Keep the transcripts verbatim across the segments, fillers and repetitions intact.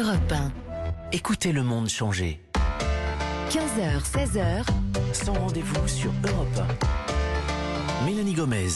Europe un. Écoutez le monde changer. quinze heures, seize heures. Sans rendez-vous sur Europe un. Mélanie Gomez.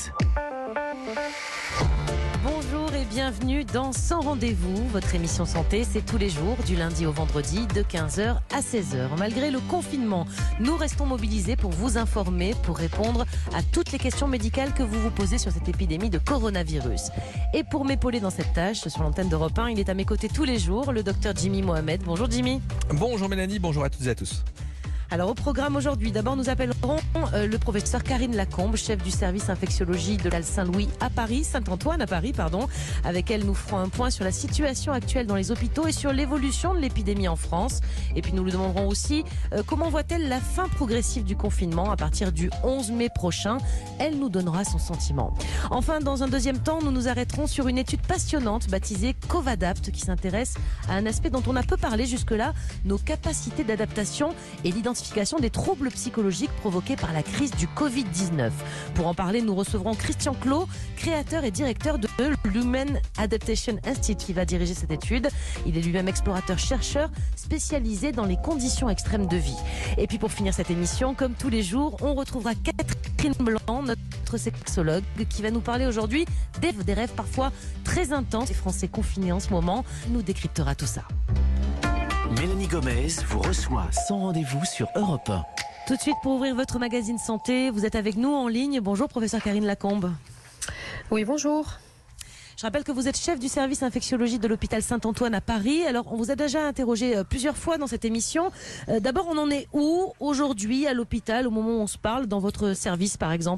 Bonjour et bienvenue dans Sans rendez-vous. Votre émission santé, c'est tous les jours, du lundi au vendredi, de quinze heures à seize heures. Malgré le confinement, nous restons mobilisés pour vous informer, pour répondre à toutes les questions médicales que vous vous posez sur cette épidémie de coronavirus. Et pour m'épauler dans cette tâche, sur l'antenne d'Europe un, il est à mes côtés tous les jours, le docteur Jimmy Mohamed. Bonjour Jimmy. Bonjour Mélanie, bonjour à toutes et à tous. Alors au programme aujourd'hui, d'abord nous appellerons euh, le professeur Karine Lacombe, chef du service infectiologie de l'Hôpital Saint-Louis à Paris, Saint-Antoine à Paris, pardon. Avec elle, nous ferons un point sur la situation actuelle dans les hôpitaux et sur l'évolution de l'épidémie en France. Et puis nous lui demanderons aussi euh, comment voit-elle la fin progressive du confinement à partir du onze mai prochain. Elle nous donnera son sentiment. Enfin, dans un deuxième temps, nous nous arrêterons sur une étude passionnante baptisée Covadapt qui s'intéresse à un aspect dont on a peu parlé jusque-là, nos capacités d'adaptation et l'identification des troubles psychologiques provoqués par la crise du covid dix-neuf. Pour en parler, nous recevrons Christian Clot, créateur et directeur de l'Human Adaptation Institute qui va diriger cette étude. Il est lui-même explorateur-chercheur spécialisé dans les conditions extrêmes de vie. Et puis pour finir cette émission, comme tous les jours, on retrouvera Catherine Blanc, notre sexologue, qui va nous parler aujourd'hui des, des rêves parfois très intenses. Les Français confinés en ce moment, nous décryptera tout ça. Mélanie Gomez vous reçoit sans rendez-vous sur Europe un. Tout de suite, pour ouvrir votre magazine santé, vous êtes avec nous en ligne. Bonjour, professeur Karine Lacombe. Oui, bonjour. Je rappelle que vous êtes chef du service infectiologie de l'hôpital Saint-Antoine à Paris. Alors, on vous a déjà interrogé plusieurs fois dans cette émission. Euh, d'abord, on en est où aujourd'hui à l'hôpital, au moment où on se parle, dans votre service par exemple ?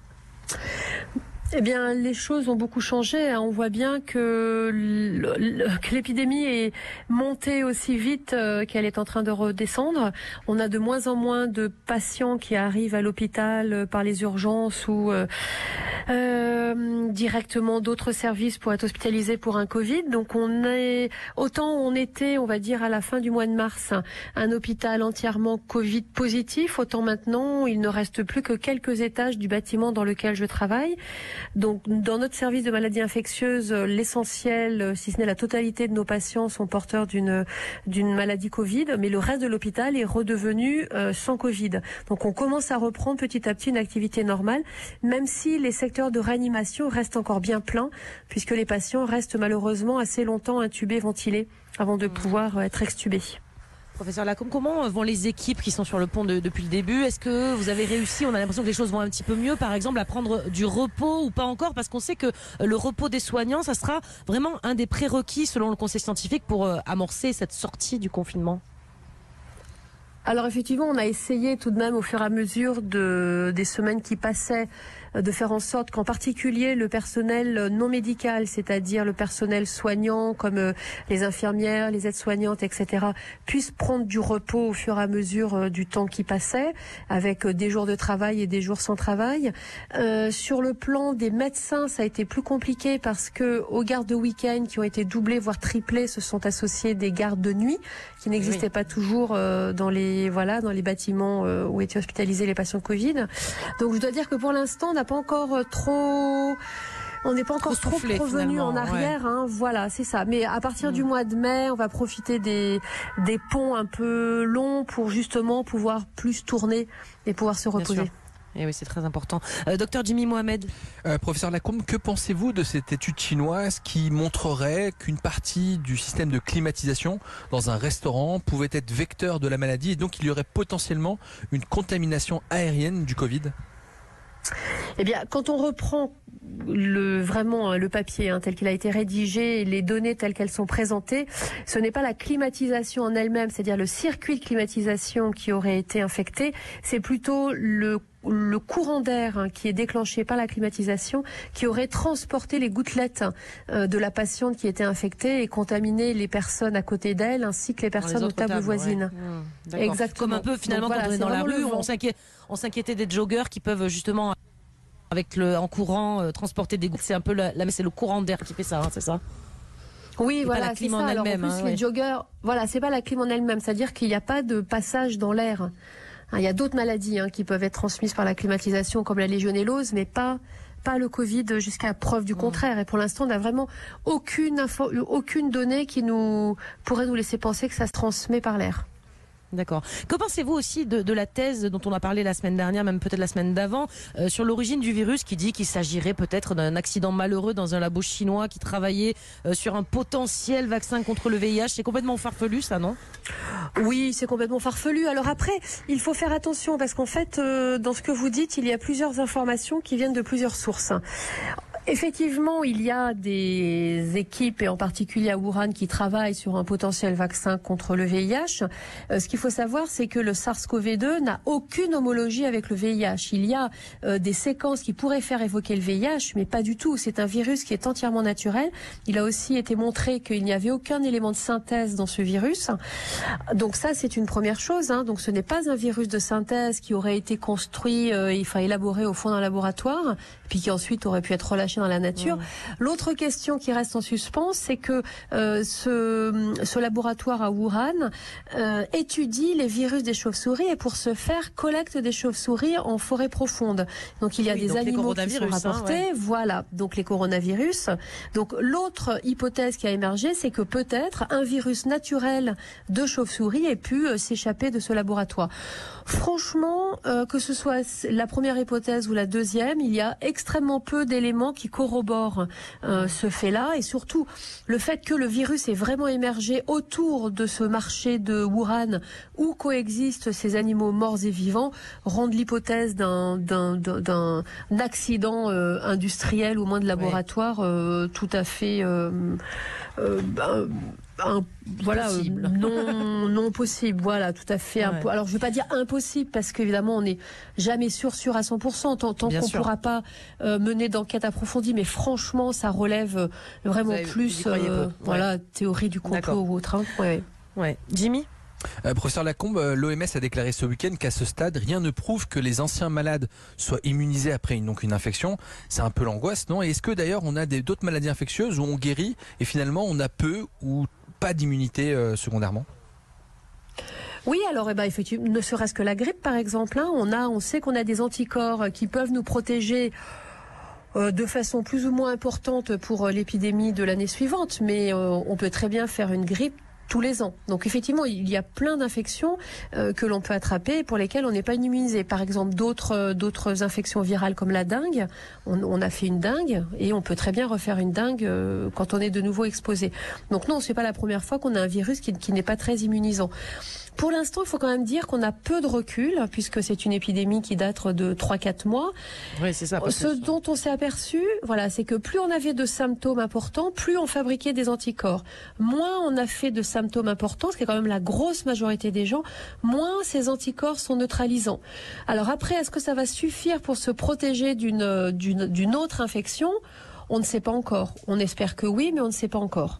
Eh bien, les choses ont beaucoup changé. On voit bien que l'épidémie est montée aussi vite qu'elle est en train de redescendre. On a de moins en moins de patients qui arrivent à l'hôpital par les urgences ou euh, euh, directement d'autres services pour être hospitalisés pour un Covid. Donc, on est autant on était, on va dire, à la fin du mois de mars, un hôpital entièrement Covid positif. Autant maintenant, il ne reste plus que quelques étages du bâtiment dans lequel je travaille. Donc, dans notre service de maladies infectieuses, l'essentiel, si ce n'est la totalité de nos patients sont porteurs d'une d'une maladie Covid, mais le reste de l'hôpital est redevenu euh, sans Covid. Donc, on commence à reprendre petit à petit une activité normale, même si les secteurs de réanimation restent encore bien pleins, puisque les patients restent malheureusement assez longtemps intubés, ventilés, avant de pouvoir être extubés. Professeur Lacombe, comment vont les équipes qui sont sur le pont de, depuis le début ? Est-ce que vous avez réussi, on a l'impression que les choses vont un petit peu mieux, par exemple, à prendre du repos ou pas encore ? Parce qu'on sait que le repos des soignants, ça sera vraiment un des prérequis, selon le conseil scientifique, pour euh, amorcer cette sortie du confinement. Alors effectivement, on a essayé tout de même au fur et à mesure de, des semaines qui passaient de faire en sorte qu'en particulier le personnel non médical, c'est-à-dire le personnel soignant comme les infirmières, les aides-soignantes, et cetera, puisse prendre du repos au fur et à mesure du temps qui passait, avec des jours de travail et des jours sans travail. Euh, sur le plan des médecins, ça a été plus compliqué parce que aux gardes de week-end qui ont été doublées voire triplées se sont associées des gardes de nuit qui n'existaient oui. pas toujours euh, dans les voilà dans les bâtiments euh, où étaient hospitalisés les patients Covid. Donc je dois dire que pour l'instant, on n'a pas encore trop, on n'est pas encore trop, trop revenu en arrière, ouais. hein, voilà, c'est ça. Mais à partir mmh. du mois de mai, on va profiter des des ponts un peu longs pour justement pouvoir plus tourner et pouvoir se reposer. Et oui, c'est très important. Euh, docteur Jimmy Mohamed. Euh, professeur Lacombe, que pensez-vous de cette étude chinoise qui montrerait qu'une partie du système de climatisation dans un restaurant pouvait être vecteur de la maladie et donc il y aurait potentiellement une contamination aérienne du Covid ? Eh bien, quand on reprend le vraiment le papier hein, tel qu'il a été rédigé, les données telles qu'elles sont présentées, ce n'est pas la climatisation en elle-même, c'est-à-dire le circuit de climatisation qui aurait été infecté, c'est plutôt le le courant d'air hein, qui est déclenché par la climatisation qui aurait transporté les gouttelettes euh, de la patiente qui était infectée et contaminé les personnes à côté d'elle ainsi que les personnes aux tables, tables voisines. Ouais. Mmh, exactement. Comme un peu finalement Donc, quand voilà, on est dans la rue, on s'inquiétait, on s'inquiétait des joggeurs qui peuvent justement avec le en courant euh, transporter des gouttelettes. C'est un peu la, la c'est le courant d'air qui fait ça, hein, c'est ça ? Oui, c'est voilà, c'est ça. Alors, en plus, hein, les ouais. joggers, voilà, c'est pas la clim en elle-même, c'est-à-dire qu'il n'y a pas de passage dans l'air. Il y a d'autres maladies hein, qui peuvent être transmises par la climatisation, comme la légionellose, mais pas pas le Covid jusqu'à preuve du contraire. Et pour l'instant, on n'a vraiment aucune info, aucune donnée qui nous pourrait nous laisser penser que ça se transmet par l'air. D'accord. Que pensez-vous aussi de, de la thèse dont on a parlé la semaine dernière, même peut-être la semaine d'avant, euh, sur l'origine du virus, qui dit qu'il s'agirait peut-être d'un accident malheureux dans un labo chinois qui travaillait euh, sur un potentiel vaccin contre le V I H. C'est complètement farfelu, ça, non? Oui, c'est complètement farfelu. Alors après, il faut faire attention parce qu'en fait, euh, dans ce que vous dites, il y a plusieurs informations qui viennent de plusieurs sources. Effectivement, il y a des équipes, et en particulier à Wuhan, qui travaillent sur un potentiel vaccin contre le V I H. Euh, ce qu'il faut savoir, c'est que le SARS-CoV deux n'a aucune homologie avec le V I H. Il y a euh, des séquences qui pourraient faire évoquer le V I H, mais pas du tout. C'est un virus qui est entièrement naturel. Il a aussi été montré qu'il n'y avait aucun élément de synthèse dans ce virus. Donc ça, c'est une première chose. Hein. Donc ce n'est pas un virus de synthèse qui aurait été construit, euh, enfin élaboré au fond d'un laboratoire, puis qui ensuite aurait pu être relâché dans la nature. Mmh. L'autre question qui reste en suspens, c'est que euh, ce, ce laboratoire à Wuhan euh, étudie les virus des chauves-souris et pour ce faire collecte des chauves-souris en forêt profonde. Donc il y a oui, des animaux qui sont rapportés. Hein, ouais. Voilà, donc les coronavirus. Donc l'autre hypothèse qui a émergé, c'est que peut-être un virus naturel de chauve-souris ait pu euh, s'échapper de ce laboratoire. Franchement, euh, que ce soit la première hypothèse ou la deuxième, il y a extrêmement peu d'éléments qui corroborent euh, ce fait-là, et surtout le fait que le virus ait vraiment émergé autour de ce marché de Wuhan où coexistent ces animaux morts et vivants rendent l'hypothèse d'un, d'un, d'un accident euh, industriel ou moins de laboratoire euh, tout à fait euh, euh, ben, Un, voilà, euh, non, non possible, voilà, tout à fait. Ouais. Alors, je ne vais pas dire impossible parce qu'évidemment, on n'est jamais sûr, sûr à cent pour cent tant, tant qu'on ne pourra pas euh, mener d'enquête approfondie. Mais franchement, ça relève vraiment plus, euh, voilà, ouais. théorie du complot ou autre. Hein. Ouais. Ouais. Jimmy. Euh, professeur Lacombe, l'O M S a déclaré ce week-end qu'à ce stade, rien ne prouve que les anciens malades soient immunisés après une, donc une infection. C'est un peu l'angoisse, non? Et est-ce que d'ailleurs on a des, d'autres maladies infectieuses où on guérit et finalement on a peu ou pas d'immunité euh, secondairement? Oui, alors eh ben, effectivement, ne serait-ce que la grippe par exemple, hein, on a, on sait qu'on a des anticorps qui peuvent nous protéger euh, de façon plus ou moins importante pour euh, l'épidémie de l'année suivante, mais euh, on peut très bien faire une grippe tous les ans. Donc effectivement, il y a plein d'infections euh, que l'on peut attraper et pour lesquelles on n'est pas immunisé. Par exemple, d'autres euh, d'autres infections virales comme la dengue, on, on a fait une dengue et on peut très bien refaire une dengue euh, quand on est de nouveau exposé. Donc non, c'est pas la première fois qu'on a un virus qui, qui n'est pas très immunisant. Pour l'instant, il faut quand même dire qu'on a peu de recul, puisque c'est une épidémie qui date de trois à quatre mois. Oui, c'est ça. Ce dont on s'est aperçu, voilà, c'est que plus on avait de symptômes importants, plus on fabriquait des anticorps. Moins on a fait de symptômes importants, ce qui est quand même la grosse majorité des gens, moins ces anticorps sont neutralisants. Alors après, est-ce que ça va suffire pour se protéger d'une, d'une, d'une autre infection? On ne sait pas encore. On espère que oui, mais on ne sait pas encore.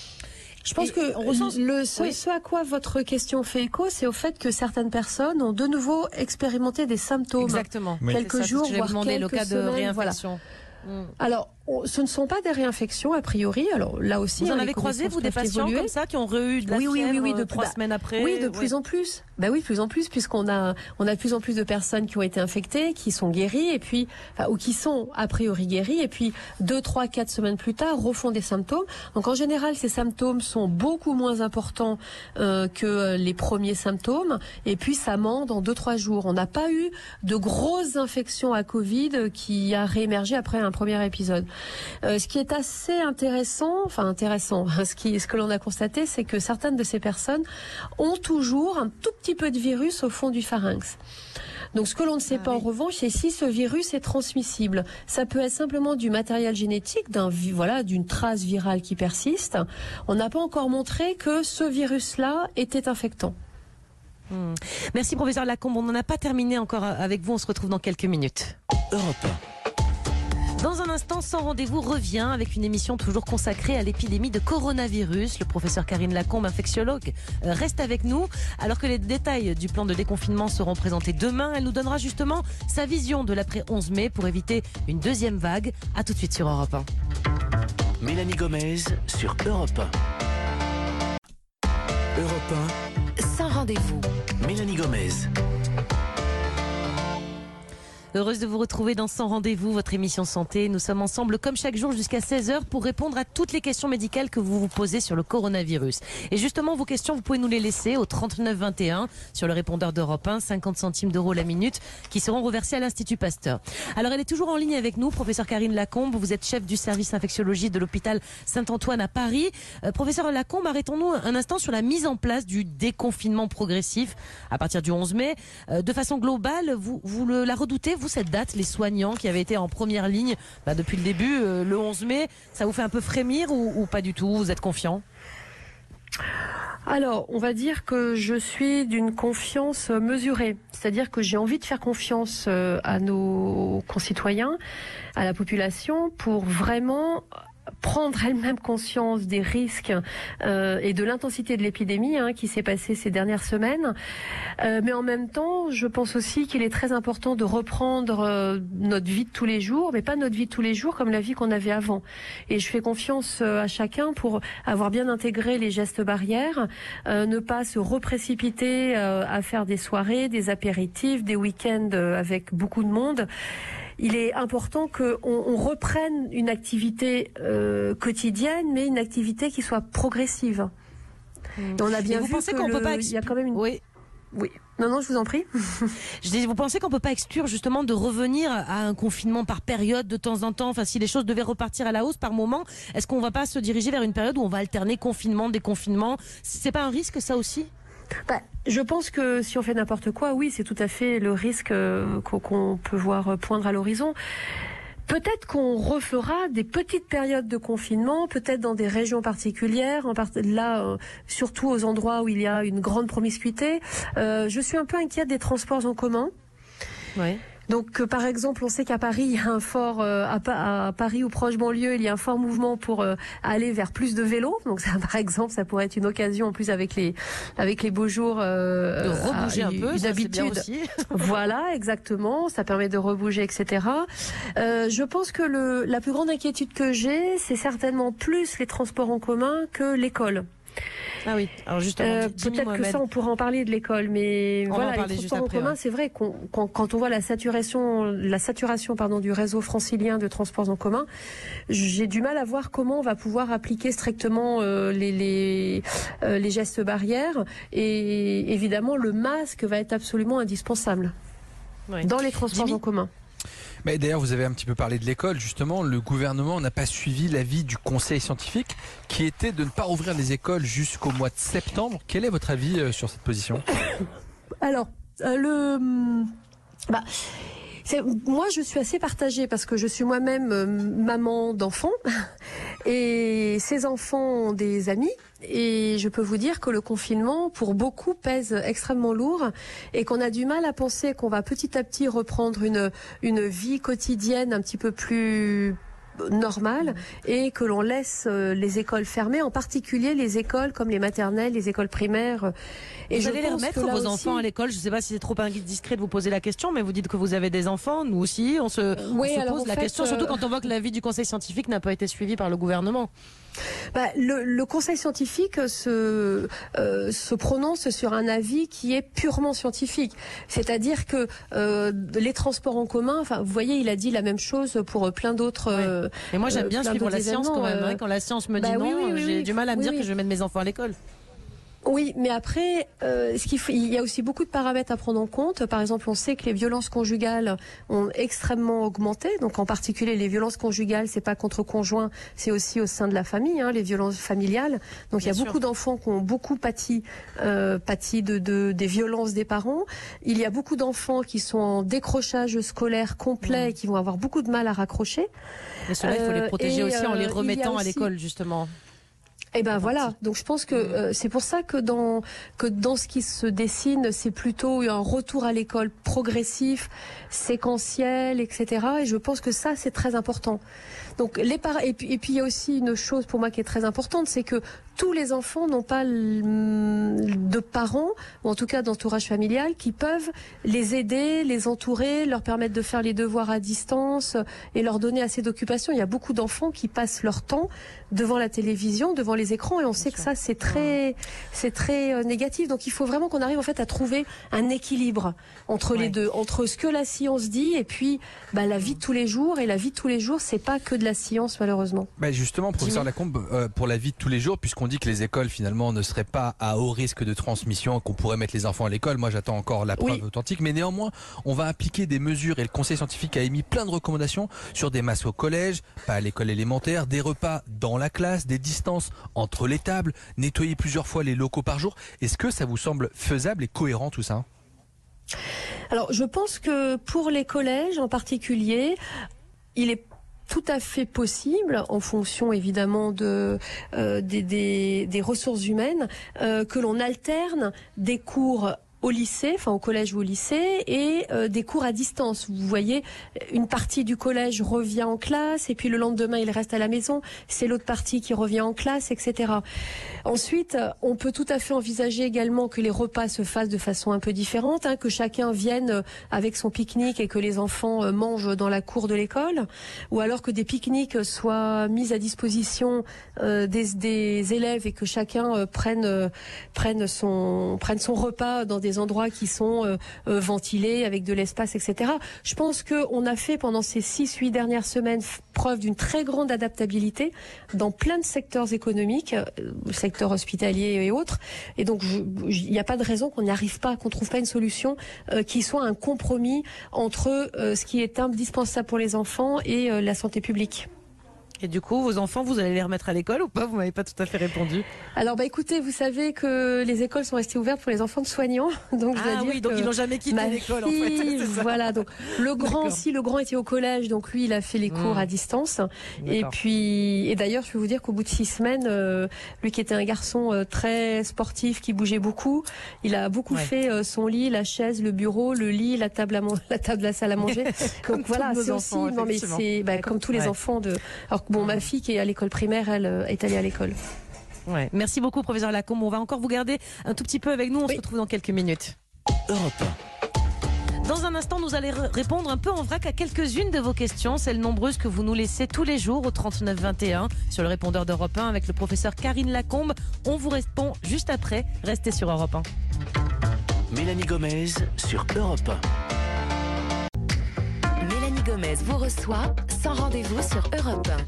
Je pense et que recense... le, ce, oui. ce à quoi votre question fait écho, c'est au fait que certaines personnes ont de nouveau expérimenté des symptômes. Exactement. Oui. Quelques ça, jours, voire demandé, quelques le cas semaines. De réinfection. Voilà. Mmh. Alors, ce ne sont pas des réinfections a priori. Alors là aussi, vous en avez croisé vous des patients évoluer. Comme ça qui ont eu de la oui, oui, fièvre oui, oui, de trois bah, semaines après. Oui, de plus ouais. en plus. Bah oui, de plus en plus, puisqu'on a on a de plus en plus de personnes qui ont été infectées, qui sont guéries et puis enfin, ou qui sont a priori guéries et puis deux, trois, quatre semaines plus tard refont des symptômes. Donc en général, ces symptômes sont beaucoup moins importants euh, que les premiers symptômes et puis ça ment dans deux, trois jours. On n'a pas eu de grosses infections à Covid qui a réémergé après un premier épisode. Euh, ce qui est assez intéressant, enfin intéressant, ce, qui, ce que l'on a constaté, c'est que certaines de ces personnes ont toujours un tout petit peu de virus au fond du pharynx. Donc ce que l'on ne sait ah, pas oui. en revanche, c'est si ce virus est transmissible. Ça peut être simplement du matériel génétique, d'un, voilà, d'une trace virale qui persiste. On n'a pas encore montré que ce virus-là était infectant. Mmh. Merci professeur Lacombe, on n'en a pas terminé encore avec vous, on se retrouve dans quelques minutes. Europe un. Dans un instant, Sans Rendez-vous revient avec une émission toujours consacrée à l'épidémie de coronavirus. Le professeur Karine Lacombe, infectiologue, reste avec nous. Alors que les détails du plan de déconfinement seront présentés demain, elle nous donnera justement sa vision de l'après onze mai pour éviter une deuxième vague. A tout de suite sur Europe un. Mélanie Gomez sur Europe un. Europe un. Sans Rendez-vous. Mélanie Gomez. Heureuse de vous retrouver dans Sans Rendez-vous, votre émission santé. Nous sommes ensemble comme chaque jour jusqu'à seize heures pour répondre à toutes les questions médicales que vous vous posez sur le coronavirus. Et justement, vos questions, vous pouvez nous les laisser au trente-neuf vingt et un sur le répondeur d'Europe un, cinquante centimes d'euros la minute, qui seront reversés à l'Institut Pasteur. Alors, elle est toujours en ligne avec nous, professeur Karine Lacombe. Vous êtes chef du service infectiologie de l'hôpital Saint-Antoine à Paris. Euh, professeur Lacombe, arrêtons-nous un instant sur la mise en place du déconfinement progressif à partir du onze mai. Euh, de façon globale, vous, vous le, la redoutez, vous, cette date, les soignants qui avaient été en première ligne bah, depuis le début, euh, le onze mai, ça vous fait un peu frémir ou, ou pas du tout? Vous êtes confiant? Alors, on va dire que je suis d'une confiance mesurée. C'est-à-dire que j'ai envie de faire confiance à nos concitoyens, à la population, pour vraiment prendre elle-même conscience des risques euh, et de l'intensité de l'épidémie hein, qui s'est passée ces dernières semaines. Euh, mais en même temps, je pense aussi qu'il est très important de reprendre euh, notre vie de tous les jours, mais pas notre vie de tous les jours comme la vie qu'on avait avant. Et je fais confiance euh, à chacun pour avoir bien intégré les gestes barrières, euh, ne pas se reprécipiter euh, à faire des soirées, des apéritifs, des week-ends euh, avec beaucoup de monde. Il est important qu'on on reprenne une activité euh, quotidienne, mais une activité qui soit progressive. Mmh. Et on a bien vous vu pensez que qu'on le, peut pas il y a quand même une... Oui. Oui. Non, non, je vous en prie. Je dis, vous pensez qu'on peut pas exclure justement de revenir à un confinement par période de temps en temps? Enfin, si les choses devaient repartir à la hausse par moment, est-ce qu'on va pas se diriger vers une période où on va alterner confinement, déconfinement? C'est pas un risque, ça aussi? Bah, je pense que si on fait n'importe quoi, oui, c'est tout à fait le risque euh, qu'on peut voir poindre à l'horizon. Peut-être qu'on refera des petites périodes de confinement, peut-être dans des régions particulières, en part... là, euh, surtout aux endroits où il y a une grande promiscuité. Euh, je suis un peu inquiète des transports en commun. Ouais. Donc, euh, par exemple, on sait qu'à Paris, il y a un fort, euh, à, pa à Paris ou proche banlieue, il y a un fort mouvement pour euh, aller vers plus de vélos. Donc, ça, par exemple, ça pourrait être une occasion, en plus avec les avec les beaux jours, euh, de rebouger à, un peu, une ça, habitude. C'est bien aussi. Voilà, exactement. Ça permet de rebouger, et cetera. Euh, je pense que le, la plus grande inquiétude que j'ai, c'est certainement plus les transports en commun que l'école. Ah oui, alors justement, euh, peut-être que ça on pourra en parler de l'école, mais on voilà, les transports en commun, ouais. C'est vrai qu'on quand, quand on voit la saturation, la saturation pardon du réseau francilien de transports en commun, j'ai du mal à voir comment on va pouvoir appliquer strictement euh, les les, euh, les gestes barrières, et évidemment le masque va être absolument indispensable ouais. dans les transports Jimmy en commun. Mais d'ailleurs, vous avez un petit peu parlé de l'école, justement. Le gouvernement n'a pas suivi l'avis du conseil scientifique qui était de ne pas rouvrir les écoles jusqu'au mois de septembre. Quel est votre avis sur cette position? Alors, euh, le... Bah... Moi, je suis assez partagée parce que je suis moi-même euh, maman d'enfants et ces enfants ont des amis, et je peux vous dire que le confinement, pour beaucoup, pèse extrêmement lourd et qu'on a du mal à penser qu'on va petit à petit reprendre une, une vie quotidienne un petit peu plus normale et que l'on laisse les écoles fermées, en particulier les écoles comme les maternelles, les écoles primaires. Et vous allez les remettre vos aussi... enfants à l'école? Je ne sais pas si c'est trop indiscret de vous poser la question, mais vous dites que vous avez des enfants, nous aussi, on se, oui, on se pose la fait, question, surtout quand on voit que l'avis du conseil scientifique n'a pas été suivi par le gouvernement. Bah, le, le conseil scientifique se, euh, se prononce sur un avis qui est purement scientifique. C'est-à-dire que euh, les transports en commun, enfin, vous voyez, il a dit la même chose pour plein d'autres. Ouais. Euh, Et moi, j'aime bien suivre la science quand même. Euh... Hein, quand la science me dit bah, non, oui, oui, oui, j'ai oui. du mal à me oui, dire oui. que je vais mettre mes enfants à l'école. Oui, mais après, euh, ce qu'il faut, il y a aussi beaucoup de paramètres à prendre en compte. Par exemple, on sait que les violences conjugales ont extrêmement augmenté. Donc, en particulier, les violences conjugales, c'est pas contre conjoint, c'est aussi au sein de la famille, hein, les violences familiales. Donc, Bien il y a sûr. beaucoup d'enfants qui ont beaucoup pâti, euh, pâti de, de des violences des parents. Il y a beaucoup d'enfants qui sont en décrochage scolaire complet mmh. et qui vont avoir beaucoup de mal à raccrocher. Et cela, il faut les protéger euh, aussi en les euh, remettant aussi... à l'école, justement. Eh ben voilà, donc je pense que euh, c'est pour ça que dans que dans ce qui se dessine, c'est plutôt un retour à l'école progressif, séquentiel, et cetera. Et je pense que ça, c'est très important. Donc les par et puis et puis il y a aussi une chose pour moi qui est très importante, c'est que tous les enfants n'ont pas de parents, ou en tout cas d'entourage familial, qui peuvent les aider, les entourer, leur permettre de faire les devoirs à distance et leur donner assez d'occupation. Il y a beaucoup d'enfants qui passent leur temps devant la télévision, devant les les écrans et on sait que ça c'est très, c'est très euh, négatif. Donc il faut vraiment qu'on arrive en fait à trouver un équilibre entre ouais. les deux, entre ce que la science dit et puis bah, la vie de tous les jours. Et la vie de tous les jours, c'est pas que de la science malheureusement. Bah justement, professeur Lacombe, euh, pour la vie de tous les jours, puisqu'on dit que les écoles finalement ne seraient pas à haut risque de transmission, qu'on pourrait mettre les enfants à l'école. Moi, j'attends encore la preuve oui. authentique, mais néanmoins, on va appliquer des mesures et le Conseil scientifique a émis plein de recommandations sur des masques au collège, pas à l'école élémentaire, des repas dans la classe, des distances entre les tables, nettoyer plusieurs fois les locaux par jour. Est-ce que ça vous semble faisable et cohérent tout ça ? Alors, je pense que pour les collèges en particulier, il est tout à fait possible, en fonction évidemment de euh, des, des, des ressources humaines, euh, que l'on alterne des cours au lycée, enfin au collège ou au lycée, et euh, des cours à distance. Vous voyez, une partie du collège revient en classe, et puis le lendemain il reste à la maison. C'est l'autre partie qui revient en classe, et cetera. Ensuite, on peut tout à fait envisager également que les repas se fassent de façon un peu différente, hein, que chacun vienne avec son pique-nique et que les enfants mangent dans la cour de l'école, ou alors que des pique-niques soient mis à disposition euh, des, des élèves et que chacun euh, prenne euh, prenne son prenne son repas dans des endroits qui sont euh, euh, ventilés avec de l'espace, et cetera. Je pense qu'on a fait pendant ces six, huit dernières semaines preuve d'une très grande adaptabilité dans plein de secteurs économiques, euh, secteur hospitalier et autres. Et donc, il n'y a pas de raison qu'on n'y arrive pas, qu'on trouve pas une solution euh, qui soit un compromis entre euh, ce qui est indispensable pour les enfants et euh, la santé publique. Et du coup, vos enfants, vous allez les remettre à l'école ou pas? Vous m'avez pas tout à fait répondu. Alors, bah écoutez, vous savez que les écoles sont restées ouvertes pour les enfants de soignants. Donc, je dois ah dire oui, donc ils n'ont jamais quitté l'école en fait. Voilà, donc le grand, si le grand était au collège, donc lui, il a fait les cours mmh. à distance. Et puis, et d'ailleurs, je peux vous dire qu'au bout de six semaines, euh, lui qui était un garçon euh, très sportif, qui bougeait beaucoup, il a beaucoup ouais. fait euh, son lit, la chaise, le bureau, le lit, la table à la table, la salle à manger. Donc voilà, c'est aussi, non mais c'est bah, comme tous les ouais. enfants de. Alors bon, ma fille qui est à l'école primaire, elle est allée à l'école. Ouais. Merci beaucoup, professeur Lacombe. On va encore vous garder un tout petit peu avec nous. On oui. se retrouve dans quelques minutes. Europe un. Dans un instant, nous allons répondre un peu en vrac à quelques-unes de vos questions, celles nombreuses que vous nous laissez tous les jours au trente-neuf vingt et un sur le répondeur d'Europe un avec le professeur Karine Lacombe. On vous répond juste après. Restez sur Europe un. Mélanie Gomez sur Europe un. Mélanie Gomez vous reçoit sans rendez-vous sur Europe un.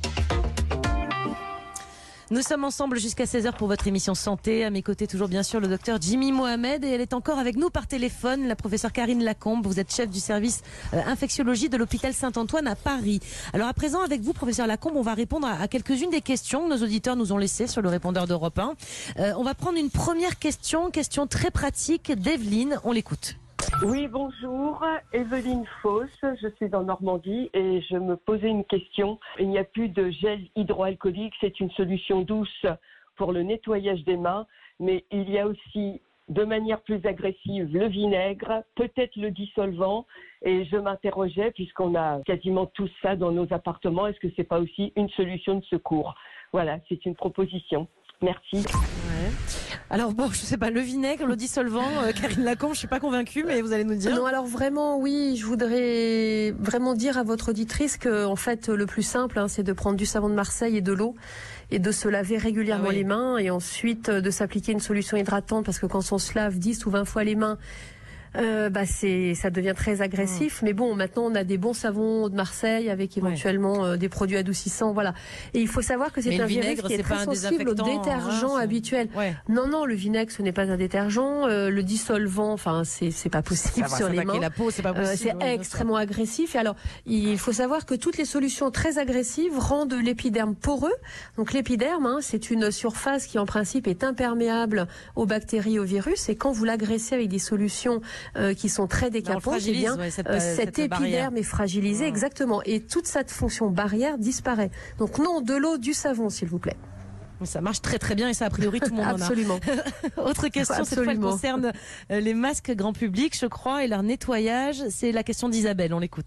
Nous sommes ensemble jusqu'à seize heures pour votre émission Santé. À mes côtés, toujours bien sûr, le docteur Jimmy Mohamed. Et elle est encore avec nous par téléphone, la professeure Karine Lacombe. Vous êtes chef du service euh, infectiologie de l'hôpital Saint-Antoine à Paris. Alors à présent, avec vous, professeur Lacombe, on va répondre à, à quelques-unes des questions que nos auditeurs nous ont laissées sur le répondeur d'Europe un. Euh, on va prendre une première question, question très pratique d'Evelyne. On l'écoute. Oui, bonjour, Evelyne Foss, je suis en Normandie et je me posais une question. Il n'y a plus de gel hydroalcoolique, c'est une solution douce pour le nettoyage des mains, mais il y a aussi de manière plus agressive le vinaigre, peut-être le dissolvant, et je m'interrogeais, puisqu'on a quasiment tout ça dans nos appartements, est-ce que c'est pas aussi une solution de secours? Voilà, c'est une proposition. Merci. Ouais. Alors bon, je sais pas, le vinaigre, le dissolvant, euh, Karine Lacombe, je suis pas convaincue, mais vous allez nous dire. Non, alors vraiment, oui, je voudrais vraiment dire à votre auditrice que, en fait, le plus simple, hein, c'est de prendre du savon de Marseille et de l'eau et de se laver régulièrement ah oui. les mains et ensuite de s'appliquer une solution hydratante parce que quand on se lave dix ou vingt fois les mains, Euh, bah c'est, ça devient très agressif. Mmh. Mais bon, maintenant on a des bons savons de Marseille avec éventuellement ouais. euh, des produits adoucissants, voilà. Et il faut savoir que c'est un virus qui est très sensible aux détergents hein, habituels. Ouais. Non, non, le vinaigre ce n'est pas un détergent. Euh, le dissolvant, enfin c'est c'est pas possible va, sur les mains. La peau, c'est pas possible. Euh, c'est ouais, extrêmement agressif. Et alors, il faut savoir que toutes les solutions très agressives rendent l'épiderme poreux. Donc l'épiderme, hein, c'est une surface qui en principe est imperméable aux bactéries, aux virus. Et quand vous l'agressez avec des solutions Euh, qui sont très décapantes, eh bien, ouais, cette, euh, cet épiderme barrière. est fragilisé, mmh. exactement. Et toute cette fonction barrière disparaît. Donc non, de l'eau, du savon, s'il vous plaît. Ça marche très très bien et ça a priori tout le monde Absolument. en a. Autre question, Absolument. cette fois elle concerne les masques grand public, je crois, et leur nettoyage. C'est la question d'Isabelle, on l'écoute.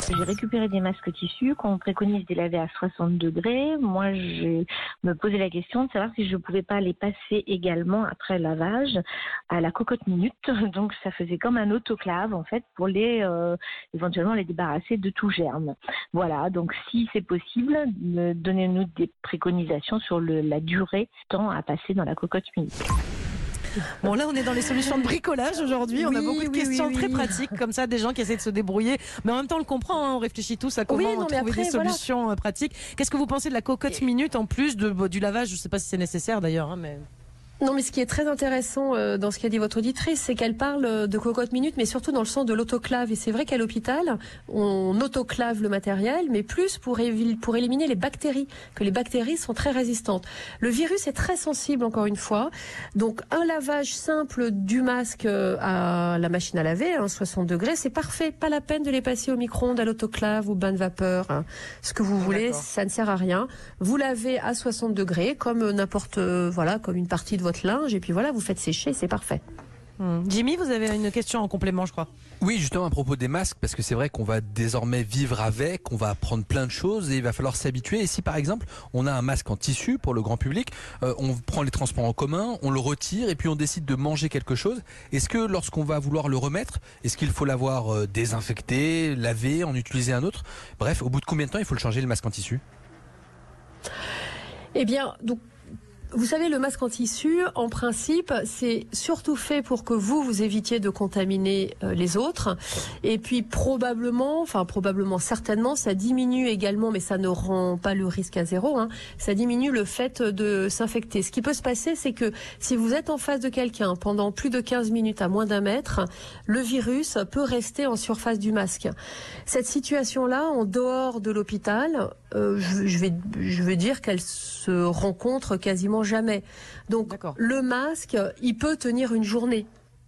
J'ai récupéré des masques tissus qu'on préconise de laver à soixante degrés. Moi, je me posais la question de savoir si je ne pouvais pas les passer également après lavage à la cocotte minute. Donc, ça faisait comme un autoclave, en fait, pour les euh, éventuellement les débarrasser de tout germe. Voilà, donc si c'est possible, euh, donnez-nous des préconisations sur le, la durée temps à passer dans la cocotte minute. Bon, là, on est dans les solutions de bricolage aujourd'hui. On Oui, a beaucoup de oui, questions oui, très oui. pratiques, comme ça, des gens qui essaient de se débrouiller. Mais en même temps, on le comprend, hein, on réfléchit tous à comment Oui, non, mais trouver après, des voilà. solutions euh, pratiques. Qu'est-ce que vous pensez de la cocotte minute en plus de, bon, du lavage? Je ne sais pas si c'est nécessaire d'ailleurs, hein, mais... Non, mais ce qui est très intéressant euh, dans ce qu'a dit votre auditrice, c'est qu'elle parle euh, de cocotte minute, mais surtout dans le sens de l'autoclave. Et c'est vrai qu'à l'hôpital, on autoclave le matériel, mais plus pour, évi- pour éliminer les bactéries, que les bactéries sont très résistantes. Le virus est très sensible, encore une fois. Donc, un lavage simple du masque euh, à la machine à laver, hein, soixante degrés, c'est parfait. Pas la peine de les passer au micro-ondes, à l'autoclave ou bain de vapeur, hein. Ce que vous voulez, D'accord. ça ne sert à rien. Vous lavez à soixante degrés, comme euh, n'importe, euh, voilà, comme une partie de votre linge, et puis voilà, vous faites sécher, c'est parfait. Hmm. Jimmy, vous avez une question en complément, je crois. Oui, justement à propos des masques, parce que c'est vrai qu'on va désormais vivre avec, on va apprendre plein de choses et il va falloir s'habituer. Et si par exemple on a un masque en tissu pour le grand public, euh, on prend les transports en commun, on le retire et puis on décide de manger quelque chose, est-ce que lorsqu'on va vouloir le remettre, est-ce qu'il faut l'avoir euh, désinfecté, lavé, en utiliser un autre? Bref, au bout de combien de temps il faut le changer le masque en tissu? Eh bien, donc, vous savez, le masque en tissu, en principe, c'est surtout fait pour que vous, vous évitiez de contaminer euh, les autres. Et puis, probablement, enfin, probablement, certainement, ça diminue également, mais ça ne rend pas le risque à zéro, hein, ça diminue le fait de s'infecter. Ce qui peut se passer, c'est que si vous êtes en face de quelqu'un pendant plus de quinze minutes à moins d'un mètre, le virus peut rester en surface du masque. Cette situation-là, en dehors de l'hôpital, euh, je, je vais, je veux dire qu'elle se rencontre quasiment jamais. Donc, D'accord. le masque, il peut tenir une journée.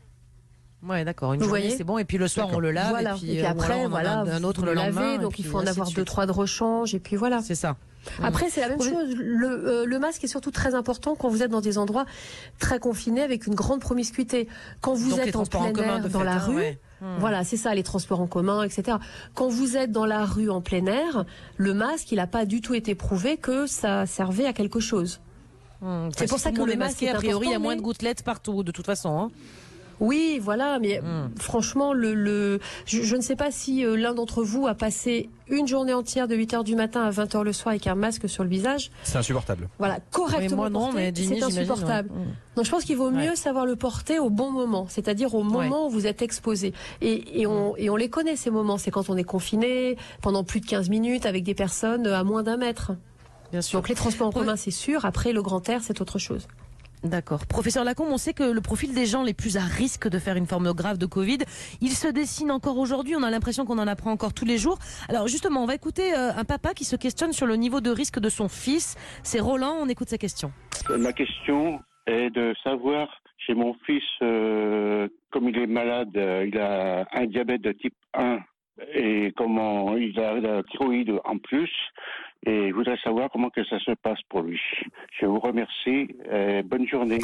Ouais, d'accord. Une Vous journée, voyez c'est bon. Et puis le soir, on le lave. Voilà. Et puis, Et puis euh, après, ou alors, on en a voilà, un, un autre vous le le lendemain. lavez, et donc puis il faut en ainsi avoir de deux, suite. trois de rechange, et puis voilà. C'est ça. Après, c'est la même Oui. chose. Le, euh, le masque est surtout très important quand vous êtes dans des endroits très confinés avec une grande promiscuité. Quand vous Donc, les êtes en transports plein en commun, air, de dans fait, la hein, rue, ouais. Hmm. voilà, c'est ça, les transports en commun, et cetera. Quand vous êtes dans la rue en plein air, le masque, il n'a pas du tout été prouvé que ça servait à quelque chose. Hmm. C'est Enfin, pour si ça tout que monde le est masque masqué, est a priori, il y a important, moins mais- de gouttelettes partout, de toute façon. Hein. Oui, voilà, mais Mm. franchement, le, le, je, je ne sais pas si euh, l'un d'entre vous a passé une journée entière de huit heures du matin à vingt heures le soir avec un masque sur le visage. C'est insupportable. Voilà, correctement Oui, moi non, porté, mais Jimmy, c'est j'imagine, insupportable. ouais. Mm. Donc je pense qu'il vaut mieux Ouais. savoir le porter au bon moment, c'est-à-dire au moment où vous êtes exposé. Et, et, on, et on les connaît ces moments, c'est quand on est confiné pendant plus de quinze minutes avec des personnes à moins d'un mètre. Bien sûr. Donc les transports en Ouais. commun, c'est sûr. Après, le grand air, c'est autre chose. D'accord. Professeur Lacombe, on sait que le profil des gens les plus à risque de faire une forme grave de Covid, il se dessine encore aujourd'hui. On a l'impression qu'on en apprend encore tous les jours. Alors justement, on va écouter euh, un papa qui se questionne sur le niveau de risque de son fils. C'est Roland, on écoute sa question. Ma question est de savoir, chez mon fils, euh, comme il est malade, euh, il a un diabète de type un et comment il a la thyroïde en plus, et je voudrais savoir comment que ça se passe pour lui. Je vous remercie et bonne journée.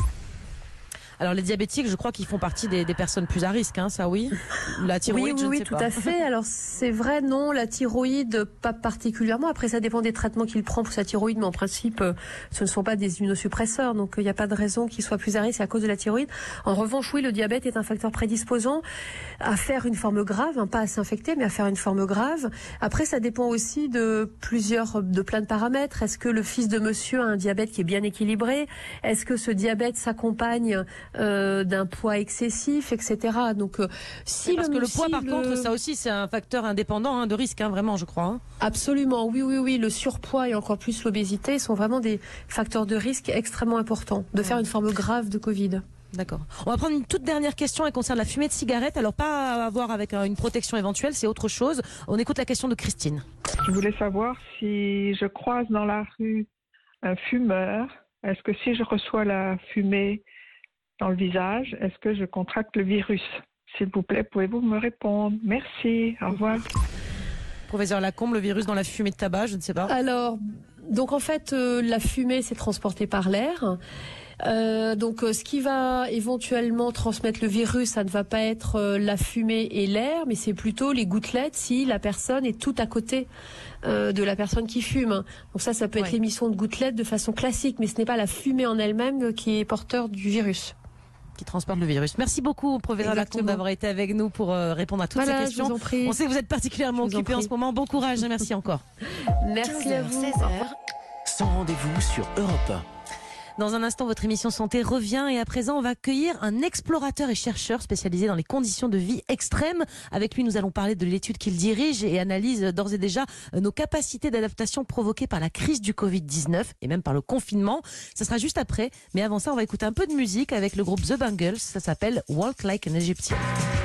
Alors les diabétiques, je crois qu'ils font partie des, des personnes plus à risque, hein, ça oui. La thyroïde, oui, je oui, ne oui, sais tout pas. à fait. Alors c'est vrai, non, la thyroïde, pas particulièrement. Après, ça dépend des traitements qu'il prend pour sa thyroïde, mais en principe, euh, ce ne sont pas des immunosuppresseurs, donc il n'y a pas de raison qu'il soit plus à risque à cause de la thyroïde. En revanche, oui, le diabète est un facteur prédisposant à faire une forme grave, hein, pas à s'infecter, mais à faire une forme grave. Après, ça dépend aussi de plusieurs, de plein de paramètres. Est-ce que le fils de monsieur a un diabète qui est bien équilibré? Est-ce que ce diabète s'accompagne euh, d'un poids excessif, et cetera. Donc, euh, si Parce le, que le poids, si par le... contre, ça aussi, c'est un facteur indépendant hein, de risque, hein, vraiment, je crois. Hein. Absolument, oui, oui, oui. Le surpoids et encore plus l'obésité sont vraiment des facteurs de risque extrêmement importants de faire une forme grave de Covid. D'accord. On va prendre une toute dernière question. Elle concerne la fumée de cigarette. Alors, pas à voir avec une protection éventuelle, c'est autre chose. On écoute la question de Christine. Je voulais savoir si je croise dans la rue un fumeur, est-ce que si je reçois la fumée dans le visage, est-ce que je contracte le virus? S'il vous plaît, pouvez-vous me répondre? Merci, au revoir. Professeur Lacombe, le virus dans la fumée de tabac, je ne sais pas. Alors, donc en fait, euh, la fumée, c'est transporté par l'air. Euh, donc, euh, ce qui va éventuellement transmettre le virus, ça ne va pas être euh, la fumée et l'air, mais c'est plutôt les gouttelettes si la personne est tout à côté euh, de la personne qui fume. Donc ça, ça peut être ouais. l'émission de gouttelettes de façon classique, mais ce n'est pas la fumée en elle-même qui est porteur du virus. Qui transporte le virus. Merci beaucoup, professeur Lacombe, d'avoir été avec nous pour euh, répondre à toutes voilà, ces questions. On sait que vous êtes particulièrement occupé en, en ce moment. Bon courage, merci encore. Merci à vous. seize heures. Sans rendez-vous sur Europe un. Dans un instant, votre émission Santé revient et à présent, on va accueillir un explorateur et chercheur spécialisé dans les conditions de vie extrêmes. Avec lui, nous allons parler de l'étude qu'il dirige et analyse d'ores et déjà nos capacités d'adaptation provoquées par la crise du covid dix-neuf et même par le confinement. Ça sera juste après. Mais avant ça, on va écouter un peu de musique avec le groupe The Bangles. Ça s'appelle Walk Like an Egyptian.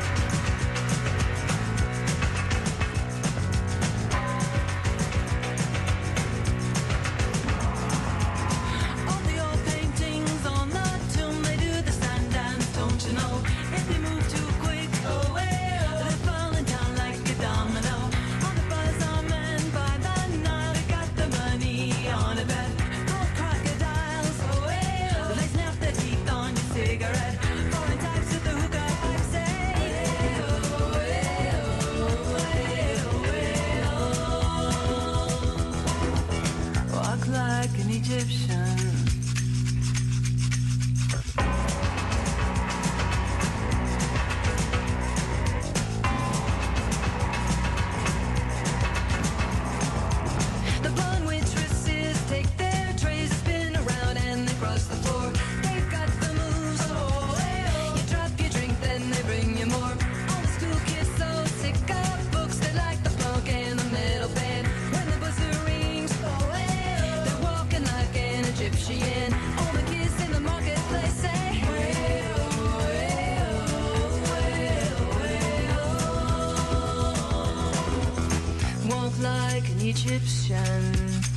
Like an Egyptian.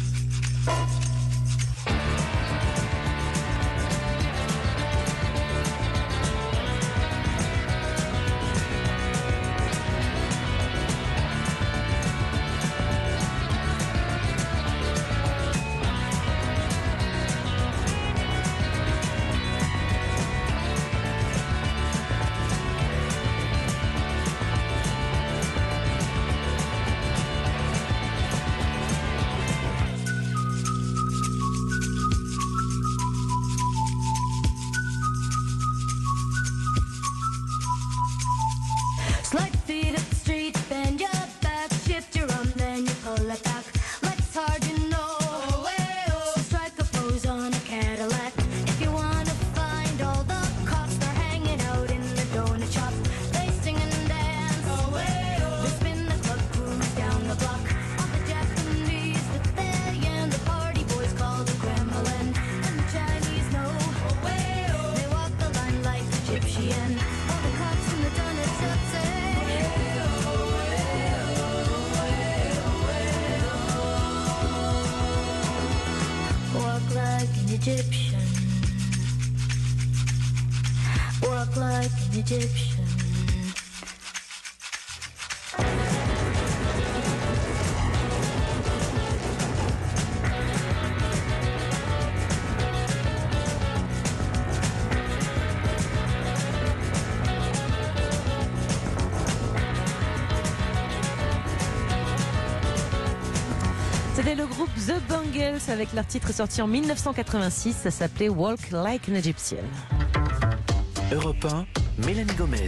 Egyptian. Walk like an Egyptian. C'était le groupe The Bangles avec leur titre sorti en mille neuf cent quatre-vingt-six. Ça s'appelait Walk Like an Egyptian. Europe un, Mélanie Gomez.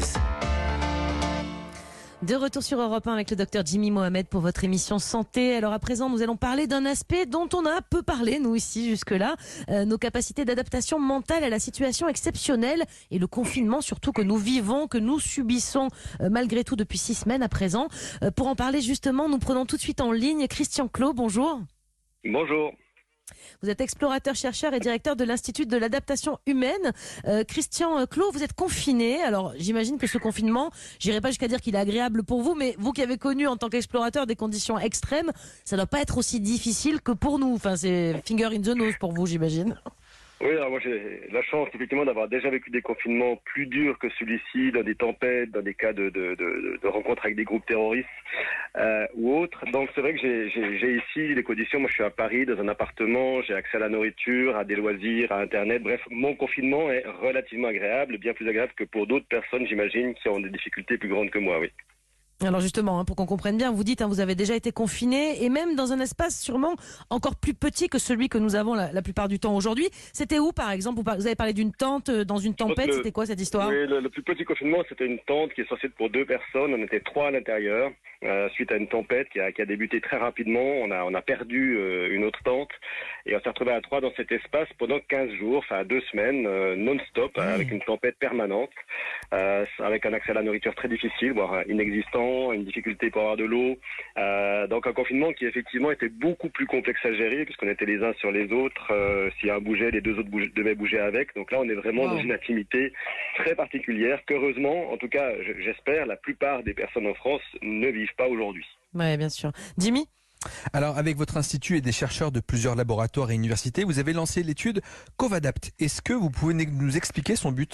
De retour sur Europe un avec le docteur Jimmy Mohamed pour votre émission Santé. Alors à présent, nous allons parler d'un aspect dont on a peu parlé, nous ici jusque-là, euh, nos capacités d'adaptation mentale à la situation exceptionnelle et le confinement surtout que nous vivons, que nous subissons euh, malgré tout depuis six semaines à présent. Euh, pour en parler justement, nous prenons tout de suite en ligne Christian Clot. Bonjour. Bonjour. Vous êtes explorateur-chercheur et directeur de l'Institut de l'adaptation humaine. Euh, Christian Clot, vous êtes confiné. Alors, j'imagine que ce confinement, j'irai pas jusqu'à dire qu'il est agréable pour vous, mais vous qui avez connu en tant qu'explorateur des conditions extrêmes, ça doit pas être aussi difficile que pour nous. Enfin, c'est finger in the nose pour vous, j'imagine. Oui, alors moi j'ai la chance effectivement d'avoir déjà vécu des confinements plus durs que celui-ci, dans des tempêtes, dans des cas de, de, de, de rencontres avec des groupes terroristes euh, ou autres. Donc c'est vrai que j'ai, j'ai, j'ai ici les conditions, moi je suis à Paris dans un appartement, j'ai accès à la nourriture, à des loisirs, à Internet. Bref, mon confinement est relativement agréable, bien plus agréable que pour d'autres personnes, j'imagine, qui ont des difficultés plus grandes que moi, oui. Alors justement, hein, pour qu'on comprenne bien, vous dites, hein, vous avez déjà été confiné et même dans un espace sûrement encore plus petit que celui que nous avons la, la plupart du temps aujourd'hui. C'était où par exemple? Vous avez parlé d'une tente euh, dans une tempête, Le- c'était quoi cette histoire? Oui, le, le plus petit confinement, c'était une tente qui est censée être pour deux personnes. On était trois à l'intérieur. Euh, suite à une tempête qui a, qui a débuté très rapidement, on a, on a perdu euh, une autre tente et on s'est retrouvé à trois dans cet espace pendant quinze jours, enfin deux semaines, euh, non-stop, mmh. avec une tempête permanente, euh, avec un accès à la nourriture très difficile, voire inexistant, une difficulté pour avoir de l'eau. Euh, donc un confinement qui effectivement était beaucoup plus complexe à gérer puisqu'on était les uns sur les autres. Euh, si un bougeait, les deux autres bouge, devaient bouger avec. Donc là, on est vraiment wow. dans une intimité très particulière qu'heureusement, en tout cas, j'espère, la plupart des personnes en France ne vivent pas aujourd'hui. Oui, bien sûr. Jimmy ? Alors, avec votre institut et des chercheurs de plusieurs laboratoires et universités, vous avez lancé l'étude Covadapt. Est-ce que vous pouvez nous expliquer son but ?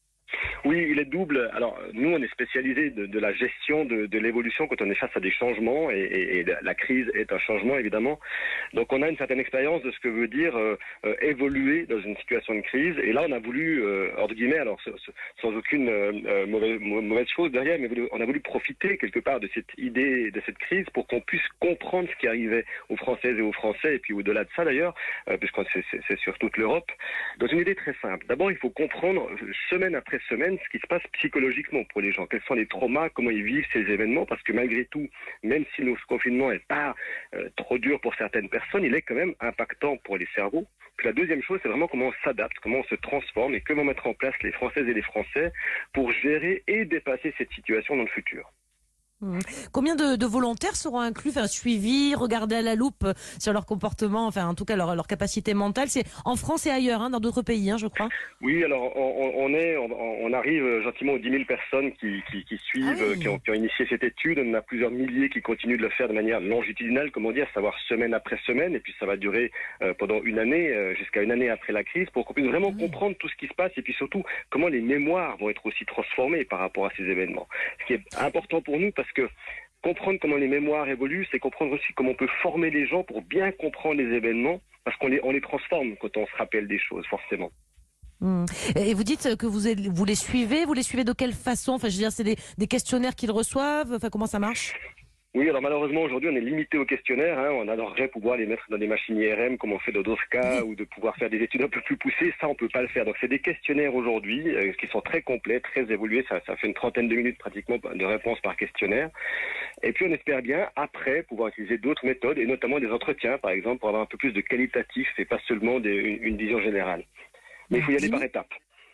Oui, il est double. Alors, nous, on est spécialisé de, de la gestion de, de l'évolution quand on est face à des changements, et, et, et la crise est un changement, évidemment. Donc, on a une certaine expérience de ce que veut dire euh, euh, évoluer dans une situation de crise. Et là, on a voulu, euh, hors guillemets, alors sans aucune euh, mauvaise, mauvaise chose derrière, mais on a voulu profiter quelque part de cette idée, de cette crise, pour qu'on puisse comprendre ce qui arrivait aux Françaises et aux Français, et puis au-delà de ça d'ailleurs, euh, puisque c'est, c'est, c'est sur toute l'Europe, dans une idée très simple. D'abord, il faut comprendre, semaine après semaine, ce qui se passe psychologiquement pour les gens. Quels sont les traumas, comment ils vivent ces événements, parce que malgré tout, même si le confinement n'est pas euh, trop dur pour certaines personnes, il est quand même impactant pour les cerveaux. Puis la deuxième chose, c'est vraiment comment on s'adapte, comment on se transforme et comment mettre en place les Françaises et les Français pour gérer et dépasser cette situation dans le futur. Mmh. Combien de, de volontaires seront inclus, enfin, suivis, regardés à la loupe sur leur comportement, enfin en tout cas leur, leur capacité mentale? C'est en France et ailleurs, hein, dans d'autres pays, hein, je crois. Oui, alors on, on est, on, on arrive gentiment aux dix mille personnes qui, qui, qui suivent, ah oui. qui, ont, qui ont initié cette étude. On a plusieurs milliers qui continuent de le faire de manière longitudinale, comme on dit, à savoir semaine après semaine, et puis ça va durer euh, pendant une année, euh, jusqu'à une année après la crise, pour qu'on puisse vraiment mmh. comprendre tout ce qui se passe, et puis surtout comment les mémoires vont être aussi transformées par rapport à ces événements. Ce qui est important pour nous, parce Parce que comprendre comment les mémoires évoluent, c'est comprendre aussi comment on peut former les gens pour bien comprendre les événements, parce qu'on les, on les transforme quand on se rappelle des choses, forcément. Mmh. Et vous dites que vous, êtes, vous les suivez, vous les suivez de quelle façon? Enfin, je veux dire, c'est des, des questionnaires qu'ils reçoivent, enfin, comment ça marche? Oui, alors malheureusement aujourd'hui on est limité aux questionnaires, hein. On adorerait pouvoir les mettre dans des machines I R M comme on fait dans d'autres cas, ou de pouvoir faire des études un peu plus poussées, ça on peut pas le faire. Donc c'est des questionnaires aujourd'hui euh, qui sont très complets, très évolués, ça, ça fait une trentaine de minutes pratiquement de réponses par questionnaire. Et puis on espère bien après pouvoir utiliser d'autres méthodes, et notamment des entretiens par exemple, pour avoir un peu plus de qualitatif et pas seulement des, une, une vision générale. Mais il faut y aller par étapes.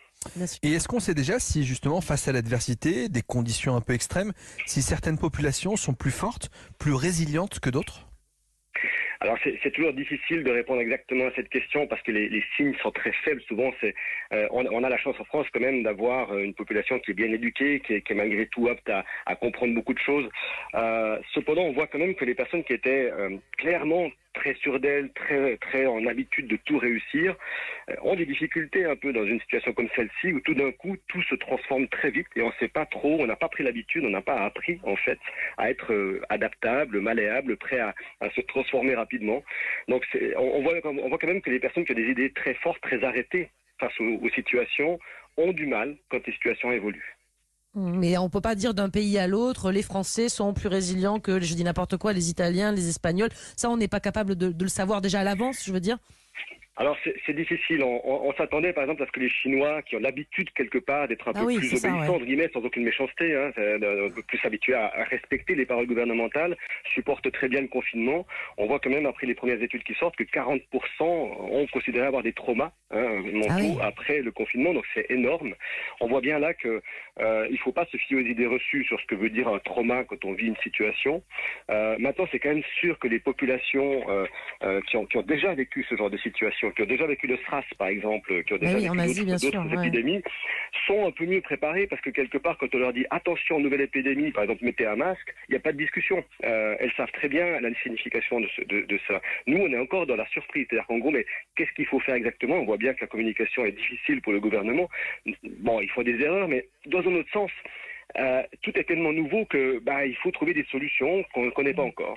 Et est-ce qu'on sait déjà si justement face à l'adversité, des conditions un peu extrêmes, si certaines populations sont plus fortes, plus résilientes que d'autres ? Alors c'est, c'est toujours difficile de répondre exactement à cette question parce que les, les signes sont très faibles. Souvent, c'est, euh, on, on a la chance en France quand même d'avoir une population qui est bien éduquée, qui est, qui est malgré tout apte à, à comprendre beaucoup de choses. Euh, cependant, on voit quand même que les personnes qui étaient euh, clairement très sûres d'elles, très, très en habitude de tout réussir, euh, ont des difficultés un peu dans une situation comme celle-ci où tout d'un coup, tout se transforme très vite et on ne sait pas trop, on n'a pas pris l'habitude, on n'a pas appris en fait à être euh, adaptable, malléable, prêt à, à se transformer rapidement. Donc c'est, on, on, voit, on voit quand même que les personnes qui ont des idées très fortes, très arrêtées face aux, aux situations, ont du mal quand les situations évoluent. Mais on ne peut pas dire d'un pays à l'autre, les Français sont plus résilients que, je dis n'importe quoi, les Italiens, les Espagnols. Ça, on n'est pas capable de, de le savoir déjà à l'avance, je veux dire. Alors c'est, c'est difficile. On, on, on s'attendait par exemple à ce que les Chinois, qui ont l'habitude quelque part d'être un ah peu oui, plus obéissants, ça, ouais. entre guillemets, sans aucune méchanceté, hein, un peu plus habitués à, à respecter les paroles gouvernementales, supportent très bien le confinement. On voit quand même après les premières études qui sortent que quarante pour cent ont considéré avoir des traumas hein, mentaux ah oui. après le confinement, donc c'est énorme. On voit bien là que euh, il ne faut pas se fier aux idées reçues sur ce que veut dire un trauma quand on vit une situation. Euh, maintenant, c'est quand même sûr que les populations euh, euh, qui, ont, qui ont déjà vécu ce genre de situation, qui ont déjà vécu le SRAS par exemple, qui ont déjà oui, vécu Asie, d'autres, d'autres sûr, épidémies, ouais. sont un peu mieux préparées parce que quelque part, quand on leur dit attention, nouvelle épidémie, par exemple, mettez un masque, il n'y a pas de discussion. Euh, elles savent très bien la signification de, ce, de, de ça. Nous, on est encore dans la surprise. C'est-à-dire qu'en gros, mais qu'est-ce qu'il faut faire exactement? On voit bien que la communication est difficile pour le gouvernement. Bon, il faut des erreurs, mais dans un autre sens, euh, tout est tellement nouveau que bah, il faut trouver des solutions qu'on ne connaît pas encore.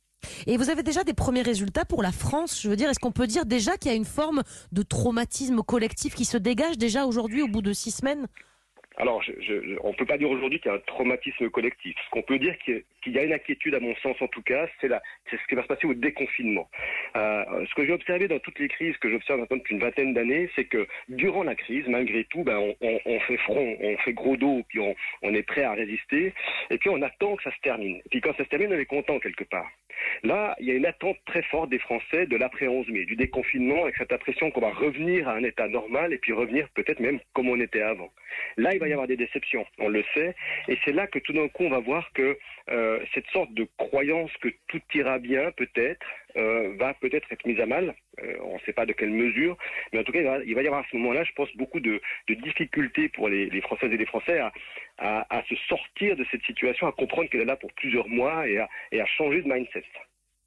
Et vous avez déjà des premiers résultats pour la France? Je veux dire, est-ce qu'on peut dire déjà qu'il y a une forme de traumatisme collectif qui se dégage déjà aujourd'hui au bout de six semaines? Alors, je, je, on ne peut pas dire aujourd'hui qu'il y a un traumatisme collectif. Ce qu'on peut dire qu'il y a une inquiétude, à mon sens en tout cas, c'est ce qui va se passer au déconfinement. Euh, ce que j'ai observé dans toutes les crises que j'observe maintenant depuis une vingtaine d'années, c'est que durant la crise, malgré tout, ben, on, on, on fait front, on fait gros dos, puis on, on est prêt à résister, et puis on attend que ça se termine. Et puis quand ça se termine, on est content quelque part. Là, il y a une attente très forte des Français de l'après onze mai, du déconfinement, avec cette impression qu'on va revenir à un état normal et puis revenir peut-être même comme on était avant. Là, il va y avoir des déceptions, on le sait, et c'est là que tout d'un coup, on va voir que euh, cette sorte de croyance que tout ira bien, peut-être, euh, va peut-être être mise à mal. Euh, on ne sait pas de quelle mesure, mais en tout cas, il va, il va y avoir à ce moment-là, je pense, beaucoup de, de difficultés pour les, les Françaises et les Français à, à, à se sortir de cette situation, à comprendre qu'elle est là pour plusieurs mois et à, et à changer de mindset. Jimmy ?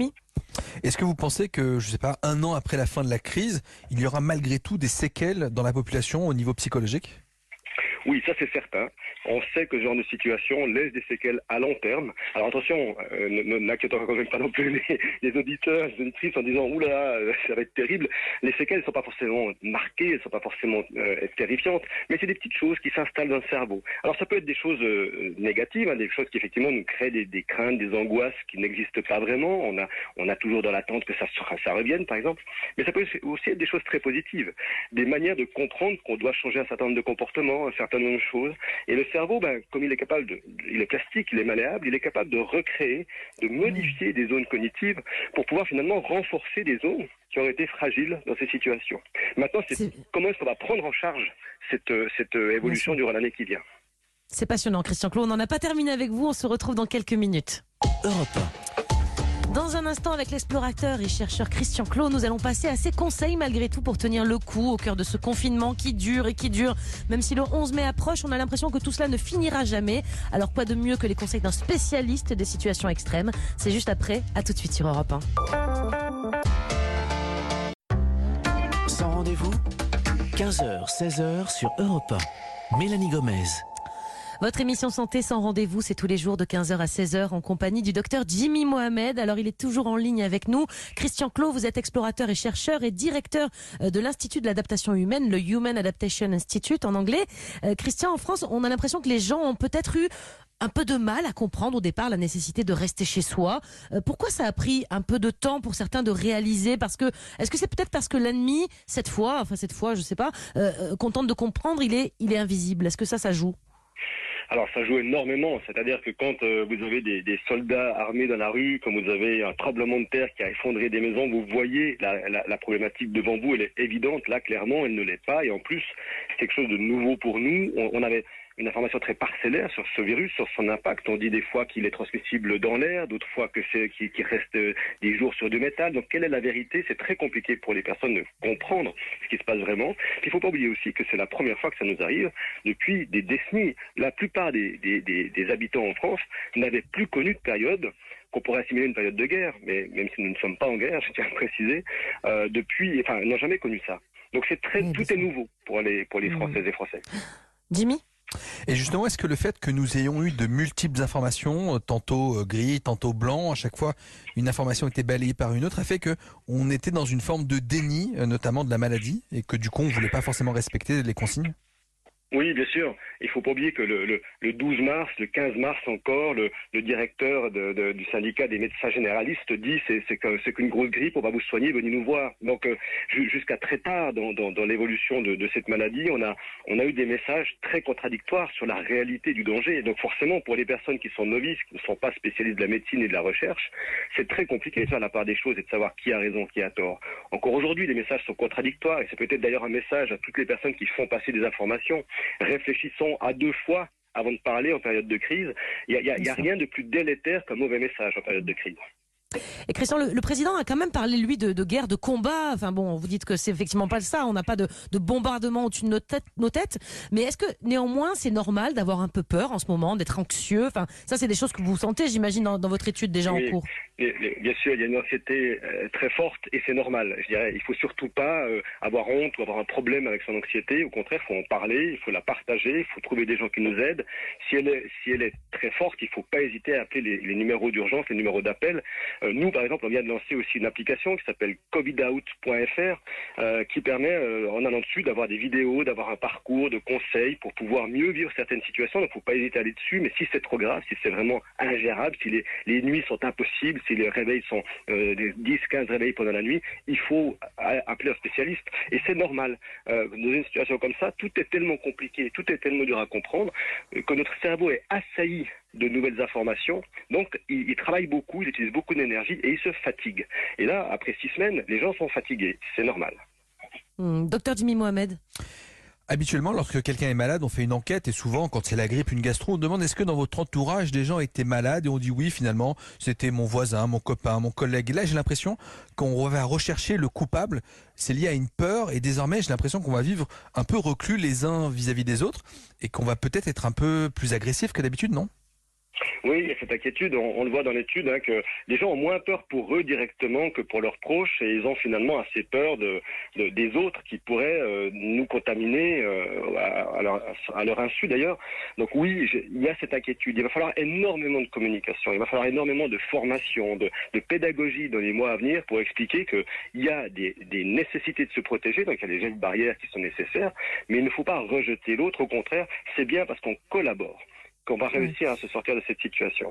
Est-ce que vous pensez que, je ne sais pas, un an après la fin de la crise, il y aura malgré tout des séquelles dans la population au niveau psychologique ? Oui, ça c'est certain. On sait que ce genre de situation laisse des séquelles à long terme. Alors attention, euh, ne n'inquiétons quand même pas non plus les, les auditeurs, les auditrices en disant « Oula, euh, ça va être terrible ». Les séquelles ne sont pas forcément marquées, elles ne sont pas forcément euh, terrifiantes, mais c'est des petites choses qui s'installent dans le cerveau. Alors ça peut être des choses euh, négatives, hein, des choses qui effectivement nous créent des, des craintes, des angoisses qui n'existent pas vraiment. On a, on a toujours dans l'attente que ça, ça revienne, par exemple. Mais ça peut aussi être des choses très positives, des manières de comprendre qu'on doit changer un certain nombre de comportements, un certain nombre de choses. Et le cerveau, ben, comme il est capable de, il est plastique, il est malléable, il est capable de recréer, de modifier des zones cognitives pour pouvoir finalement renforcer des zones qui ont été fragiles dans ces situations. Maintenant, c'est comment est-ce qu'on va prendre en charge cette, cette évolution durant l'année qui vient. C'est passionnant, Christian Clot. On n'en a pas terminé avec vous. On se retrouve dans quelques minutes. Europe un. Dans un instant, avec l'explorateur et chercheur Christian Clot, nous allons passer à ses conseils malgré tout pour tenir le coup au cœur de ce confinement qui dure et qui dure. Même si le onze mai approche, on a l'impression que tout cela ne finira jamais. Alors quoi de mieux que les conseils d'un spécialiste des situations extrêmes? C'est juste après. À tout de suite sur Europe un. Sans rendez-vous, quinze heures, seize heures sur Europe un. Mélanie Gomez. Votre émission Santé sans rendez-vous, c'est tous les jours de quinze heures à seize heures en compagnie du docteur Jimmy Mohamed. Alors, il est toujours en ligne avec nous. Christian Clot, vous êtes explorateur et chercheur et directeur de l'Institut de l'adaptation humaine, le Human Adaptation Institute en anglais. Euh, Christian, en France, on a l'impression que les gens ont peut-être eu un peu de mal à comprendre au départ la nécessité de rester chez soi. Euh, pourquoi ça a pris un peu de temps pour certains de réaliser? Parce que, est-ce que c'est peut-être parce que l'ennemi, cette fois, enfin cette fois, je sais pas, euh, qu'on tente de comprendre, il est, il est invisible? Est-ce que ça, ça joue? Alors ça joue énormément, c'est-à-dire que quand euh, vous avez des, des soldats armés dans la rue, quand vous avez un tremblement de terre qui a effondré des maisons, vous voyez la, la, la problématique devant vous, elle est évidente, là clairement elle ne l'est pas, et en plus c'est quelque chose de nouveau pour nous. On, on avait une information très parcellaire sur ce virus, sur son impact. On dit des fois qu'il est transmissible dans l'air, d'autres fois que c'est qu'il, qu'il reste des jours sur du métal. Donc quelle est la vérité? C'est très compliqué pour les personnes de comprendre ce qui se passe vraiment. Il ne faut pas oublier aussi que c'est la première fois que ça nous arrive depuis des décennies. La plupart des, des, des, des habitants en France n'avaient plus connu de période qu'on pourrait assimiler à une période de guerre, mais même si nous ne sommes pas en guerre, je tiens à le préciser, euh, depuis, enfin, n'ont jamais connu ça. Donc c'est très, oui, tout est nouveau pour les, pour les Françaises et Français. Jimmy? Et justement, est-ce que le fait que nous ayons eu de multiples informations, tantôt gris, tantôt blanc, à chaque fois une information était balayée par une autre, a fait qu'on était dans une forme de déni, notamment de la maladie, et que du coup on ne voulait pas forcément respecter les consignes? Oui, bien sûr. Il ne faut pas oublier que le, le, le douze mars, le quinze mars encore, le, le directeur de, de, du syndicat des médecins généralistes dit c'est, c'est, que, c'est qu'une grosse grippe, on va vous soigner, venez nous voir. Donc euh, jusqu'à très tard dans, dans, dans l'évolution de, de cette maladie, on a, on a eu des messages très contradictoires sur la réalité du danger. Donc forcément, pour les personnes qui sont novices, qui ne sont pas spécialistes de la médecine et de la recherche, c'est très compliqué de faire la part des choses et de savoir qui a raison, qui a tort. Encore aujourd'hui, les messages sont contradictoires et c'est peut-être d'ailleurs un message à toutes les personnes qui font passer des informations. Réfléchissons à deux fois avant de parler en période de crise. Il n'y a, y a, y a rien de plus délétère qu'un mauvais message en période de crise. Et Christian, le, le président a quand même parlé, lui, de, de guerre, de combat. Enfin bon, vous dites que c'est effectivement pas ça. On n'a pas de, de bombardement au-dessus de nos têtes, nos têtes. Mais est-ce que néanmoins, c'est normal d'avoir un peu peur en ce moment, d'être anxieux? Enfin, ça, c'est des choses que vous sentez, j'imagine, dans, dans votre étude déjà oui, en cours. Et, et, bien sûr, il y a une anxiété euh, très forte et c'est normal. Je dirais, il faut surtout pas euh, avoir honte ou avoir un problème avec son anxiété. Au contraire, il faut en parler, il faut la partager, il faut trouver des gens qui nous aident. Si elle est, si elle est très forte, il faut pas hésiter à appeler les, les numéros d'urgence, les numéros d'appel. Euh, nous, par exemple, on vient de lancer aussi une application qui s'appelle covid out point f r euh, qui permet, euh, en allant dessus, d'avoir des vidéos, d'avoir un parcours de conseils pour pouvoir mieux vivre certaines situations. Donc, il ne faut pas hésiter à aller dessus. Mais si c'est trop grave, si c'est vraiment ingérable, si les, les nuits sont impossibles, si les réveils sont euh, des dix quinze réveils pendant la nuit, il faut appeler un spécialiste. Et c'est normal. Euh, dans une situation comme ça, tout est tellement compliqué, tout est tellement dur à comprendre, euh, que notre cerveau est assailli de nouvelles informations. Donc, il, il travaille beaucoup, il utilise beaucoup d'énergie et il se fatigue. Et là, après six semaines, les gens sont fatigués. C'est normal. Hum, docteur Jimmy Mohamed. Habituellement, lorsque quelqu'un est malade, on fait une enquête et souvent, quand c'est la grippe, une gastro, on demande est-ce que dans votre entourage, des gens étaient malades et on dit oui, finalement, c'était mon voisin, mon copain, mon collègue. Et là, j'ai l'impression qu'on va rechercher le coupable. C'est lié à une peur et désormais, j'ai l'impression qu'on va vivre un peu reclus les uns vis-à-vis des autres et qu'on va peut-être être un peu plus agressif que d'habitude, non ? Oui, il y a cette inquiétude, on, on le voit dans l'étude, hein, que les gens ont moins peur pour eux directement que pour leurs proches et ils ont finalement assez peur de, de, des autres qui pourraient euh, nous contaminer euh, à, à, leur, à leur insu d'ailleurs. Donc oui, je, il y a cette inquiétude. Il va falloir énormément de communication, il va falloir énormément de formation, de, de pédagogie dans les mois à venir pour expliquer qu'il y a des, des nécessités de se protéger, donc il y a des gestes barrières qui sont nécessaires, mais il ne faut pas rejeter l'autre, au contraire, c'est bien parce qu'on collabore qu'on va réussir à se sortir de cette situation.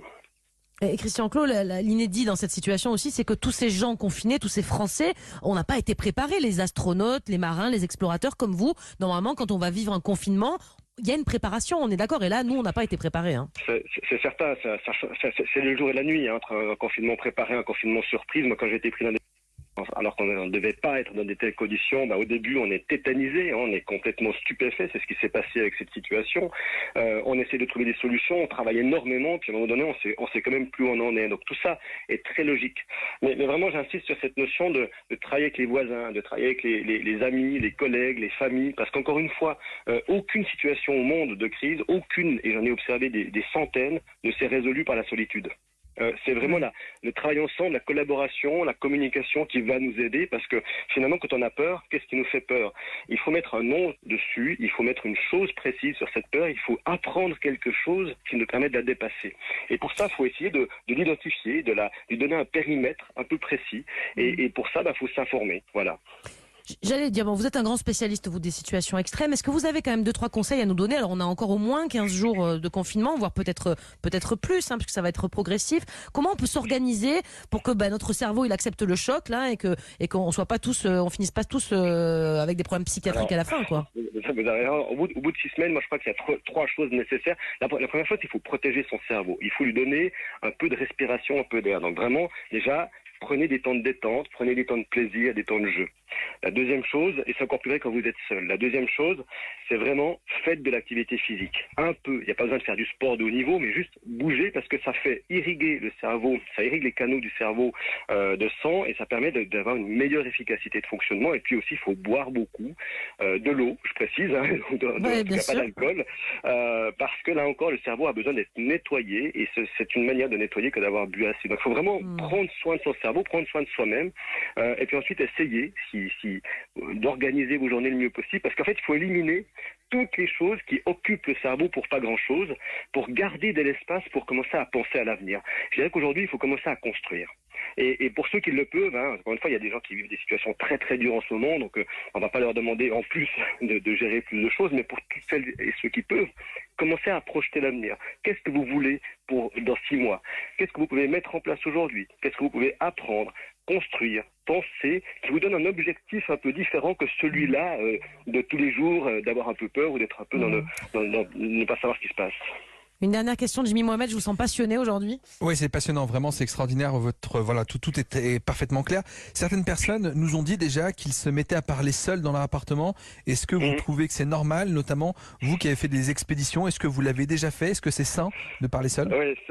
Et Christian Clot, l'inédit dans cette situation aussi, c'est que tous ces gens confinés, tous ces Français, on n'a pas été préparés, les astronautes, les marins, les explorateurs comme vous. Normalement, quand on va vivre un confinement, il y a une préparation, on est d'accord. Et là, nous, on n'a pas été préparés. Hein. C'est certain, ça, ça, ça, c'est le jour et la nuit, hein, entre un confinement préparé, un confinement surprise. Moi, quand j'ai été pris dans des alors qu'on ne devait pas être dans des telles conditions, bah, au début on est tétanisé, hein, on est complètement stupéfait, c'est ce qui s'est passé avec cette situation. Euh, on essaie de trouver des solutions, on travaille énormément, puis à un moment donné on sait, on sait quand même plus où on en est. Donc tout ça est très logique. Mais, mais vraiment j'insiste sur cette notion de, de travailler avec les voisins, de travailler avec les, les, les amis, les collègues, les familles, parce qu'encore une fois, euh, aucune situation au monde de crise, aucune, et j'en ai observé des, des centaines, ne s'est résolue par la solitude. Euh, c'est vraiment la, le travail ensemble, la collaboration, la communication qui va nous aider parce que finalement quand on a peur, qu'est-ce qui nous fait peur? Il faut mettre un nom dessus, il faut mettre une chose précise sur cette peur, il faut apprendre quelque chose qui nous permet de la dépasser. Et pour ça, il faut essayer de, de l'identifier, de la, lui donner un périmètre un peu précis et, et pour ça, il bah, faut s'informer. Voilà. J'allais dire, bon, vous êtes un grand spécialiste, vous, des situations extrêmes. Est-ce que vous avez quand même deux, trois conseils à nous donner? Alors, on a encore au moins quinze jours de confinement, voire peut-être, peut-être plus, hein, puisque ça va être progressif. Comment on peut s'organiser pour que, bah, notre cerveau, il accepte le choc, là, et que, et qu'on soit pas tous, on finisse pas tous euh, avec des problèmes psychiatriques Alors, à la fin, quoi? Vous avez, au, bout, au bout de six semaines, moi, je crois qu'il y a trois, trois choses nécessaires. La, la première chose, il faut protéger son cerveau. Il faut lui donner un peu de respiration, un peu d'air. Donc, vraiment, déjà, prenez des temps de détente, prenez des temps de plaisir, des temps de jeu. La deuxième chose, et c'est encore plus vrai quand vous êtes seul, la deuxième chose, c'est vraiment faites de l'activité physique. Un peu, il n'y a pas besoin de faire du sport de haut niveau, mais juste bouger parce que ça fait irriguer le cerveau, ça irrigue les canaux du cerveau euh, de sang et ça permet de, d'avoir une meilleure efficacité de fonctionnement. Et puis aussi, il faut boire beaucoup, euh, de l'eau, je précise, hein, de, de, ouais, de, pas d'alcool, euh, parce que là encore, le cerveau a besoin d'être nettoyé et c'est, c'est une manière de nettoyer que d'avoir bu assez. Donc il faut vraiment mmh. prendre soin de son cerveau, prendre soin de soi-même euh, et puis ensuite essayer, si Si, d'organiser vos journées le mieux possible parce qu'en fait il faut éliminer toutes les choses qui occupent le cerveau pour pas grand chose pour garder de l'espace pour commencer à penser à l'avenir. Je dirais qu'aujourd'hui il faut commencer à construire et, et pour ceux qui le peuvent, hein, encore une fois il y a des gens qui vivent des situations très très dures en ce moment donc euh, on va pas leur demander en plus de, de gérer plus de choses mais pour toutes celles et ceux qui peuvent commencer à projeter l'avenir. Qu'est-ce que vous voulez pour dans six mois? Qu'est-ce que vous pouvez mettre en place aujourd'hui? Qu'est-ce que vous pouvez apprendre, construire, penser, qui vous donne un objectif un peu différent que celui-là euh, de tous les jours, euh, d'avoir un peu peur ou d'être un peu mmh. dans le dans, dans ne pas savoir ce qui se passe. Une dernière question de Jimmy Mohamed, je vous sens passionné aujourd'hui. Oui, c'est passionnant, vraiment, c'est extraordinaire. Votre voilà, tout tout est, est parfaitement clair. Certaines personnes nous ont dit déjà qu'ils se mettaient à parler seuls dans leur appartement. Est-ce que vous mmh. trouvez que c'est normal, notamment vous qui avez fait des expéditions? Est-ce que vous l'avez déjà fait? Est-ce que c'est sain de parler seul? Oui, c'est...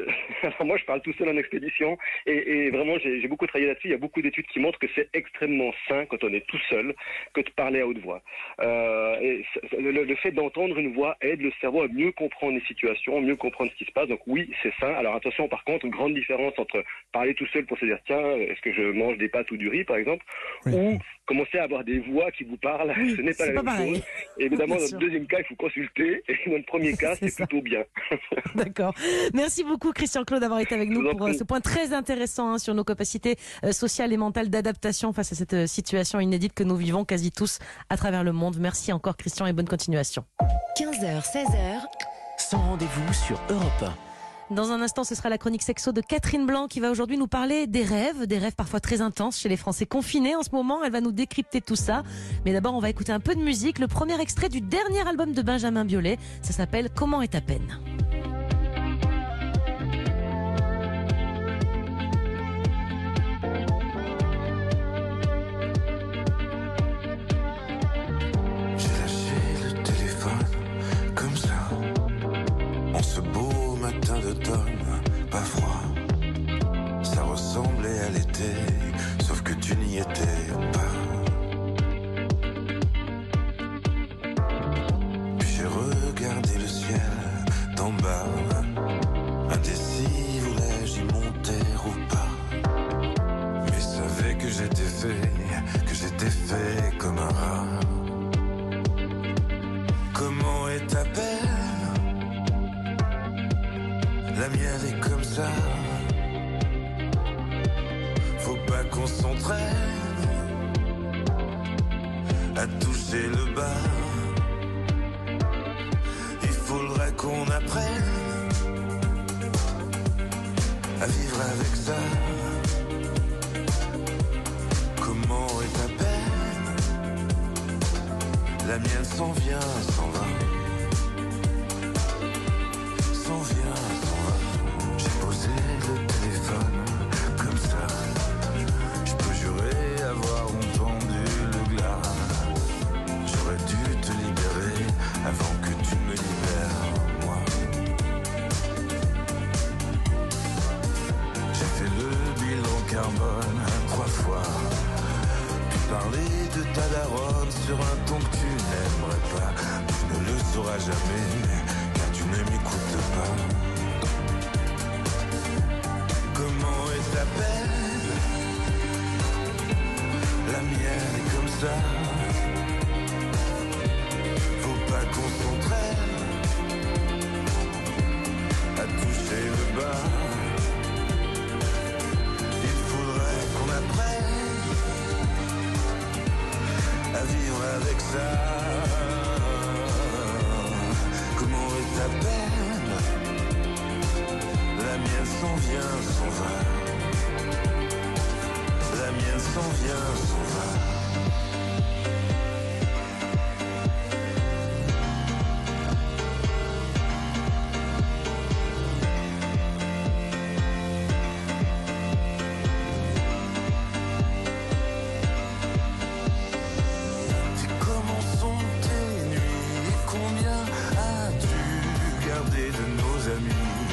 Alors moi, je parle tout seul en expédition et, et vraiment, j'ai, j'ai beaucoup travaillé là-dessus. Il y a beaucoup d'études qui montrent que c'est extrêmement sain quand on est tout seul que de parler à haute voix. Euh, et le, le fait d'entendre une voix aide le cerveau à mieux comprendre les situations, mieux comprendre ce qui se passe. Donc oui, c'est sain. Alors attention, par contre, grande différence entre parler tout seul pour se dire tiens, est-ce que je mange des pâtes ou du riz, par exemple, oui. ou commencer à avoir des voix qui vous parlent. Oui, ce n'est pas la même chose. Et évidemment, dans le deuxième cas, il faut consulter. Et dans le premier cas, c'est, c'est plutôt bien. D'accord. Merci beaucoup, Christian-Claude, d'avoir été avec nous pour prie. ce point très intéressant hein, sur nos capacités euh, sociales et mentales d'adaptation face à cette euh, situation inédite que nous vivons quasi tous à travers le monde. Merci encore, Christian, et bonne continuation. quinze heures, seize heures. Sans rendez-vous sur Europe un. Dans un instant, ce sera la chronique sexo de Catherine Blanc qui va aujourd'hui nous parler des rêves, des rêves parfois très intenses chez les Français confinés en ce moment. Elle va nous décrypter tout ça. Mais d'abord, on va écouter un peu de musique. Le premier extrait du dernier album de Benjamin Biolay, ça s'appelle « Comment est ta peine ?» Pas froid, ça ressemblait à l'été, sauf que tu n'y étais pas. Puis j'ai regardé le ciel d'en bas, indécis, voulais-je y monter ou pas. Mais savais que j'étais fait, que j'étais fait comme un rat. Comment est ta peine? La mienne est comme ça. Faut pas qu'on s'entraîne à toucher le bas. Il faudrait qu'on apprenne à vivre avec ça. Comment est ta peine? La mienne s'en vient, s'en va. S'en vient. Le téléphone, comme ça, je peux jurer avoir entendu le glas. J'aurais dû te libérer avant que tu me libères, moi. J'ai fait le bilan carbone trois fois. Tu parlais de ta daronne sur un ton que tu n'aimerais pas. Tu ne le sauras jamais, car tu ne m'écoutes pas. Comment est ta peine? La mienne est comme ça. Faut pas qu'on s'entraîne à toucher le bas. Il faudrait qu'on apprenne à vivre avec ça. Comment est ta peine? La mienne s'en vient, s'en va. La mienne s'en vient, s'en va. C'est comment sont tes nuits et combien as-tu gardé de nos amis?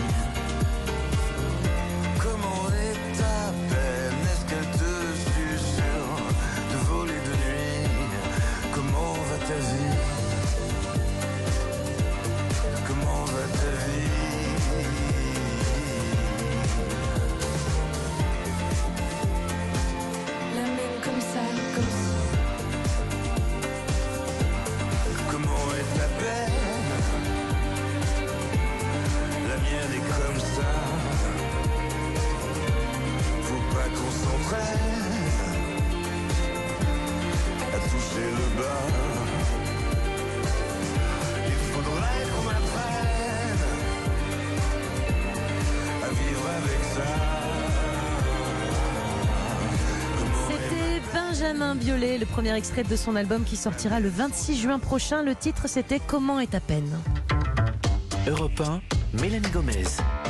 Benjamin Biolay, le premier extrait de son album qui sortira le vingt-six juin prochain. Le titre, c'était « Comment est ta peine ?» Europe un, Mélanie Gomez.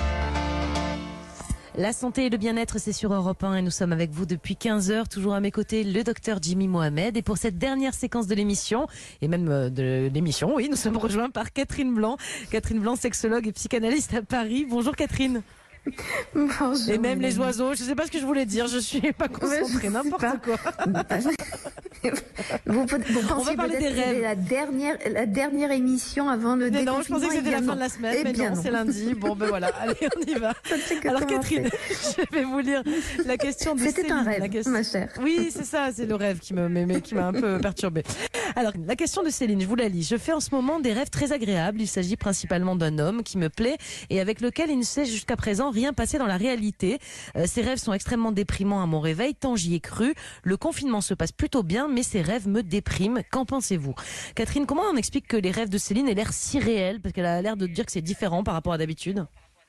La santé et le bien-être, c'est sur Europe un et nous sommes avec vous depuis quinze heures. Toujours à mes côtés, le docteur Jimmy Mohamed. Et pour cette dernière séquence de l'émission, et même de l'émission, oui, nous sommes rejoints par Catherine Blanc. Catherine Blanc, sexologue et psychanalyste à Paris. Bonjour Catherine. Bon, et même les oiseaux, je ne sais pas ce que je voulais dire, je suis pas concentrée, n'importe quoi. vous, vous pensiez peut-être que la dernière, la dernière émission avant le déconfinement. Non, je pensais que c'était la fin de la semaine, eh mais non, non. c'est lundi. Bon, ben voilà, allez, on y va. Alors Catherine, je vais vous lire la question de Céline. C'était un rêve, question... ma chère. Oui, c'est ça, c'est le rêve qui me, qui m'a un peu perturbée. Alors, la question de Céline, je vous la lis. Je fais en ce moment des rêves très agréables. Il s'agit principalement d'un homme qui me plaît et avec lequel il ne s'est jusqu'à présent rien passé dans la réalité. Euh, ces rêves sont extrêmement déprimants à mon réveil, tant j'y ai cru. Le confinement se passe plutôt bien, mais ces rêves me dépriment. Qu'en pensez-vous? Catherine, comment on explique que les rêves de Céline aient l'air si réels? Parce qu'elle a l'air de dire que c'est différent par rapport à d'habitude.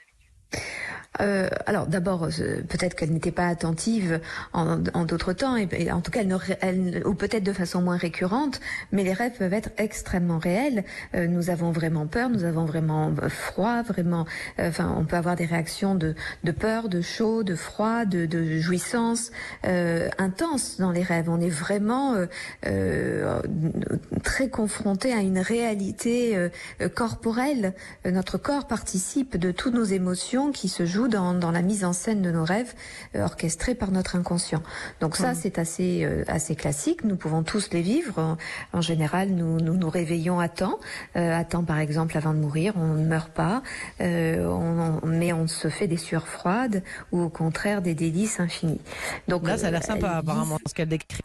Euh, alors d'abord, euh, peut-être qu'elle n'était pas attentive en, en d'autres temps, et, et en tout cas, elle, ne, elle ou peut-être de façon moins récurrente, mais les rêves peuvent être extrêmement réels. Euh, nous avons vraiment peur, nous avons vraiment froid, vraiment. Euh, enfin, on peut avoir des réactions de, de peur, de chaud, de froid, de, de jouissance euh, intense dans les rêves. On est vraiment euh, euh, très confronté à une réalité euh, corporelle. Notre corps participe de toutes nos émotions qui se jouent Dans, dans la mise en scène de nos rêves euh, orchestrés par notre inconscient. Donc ça, mmh. c'est assez euh, assez classique. Nous pouvons tous les vivre. En, en général, nous, nous nous réveillons à temps, euh, à temps par exemple avant de mourir. On ne meurt pas, euh, on, on, mais on se fait des sueurs froides ou au contraire des délices infinies. Donc là, ça a l'air sympa euh, apparemment ce qu'elle décrit.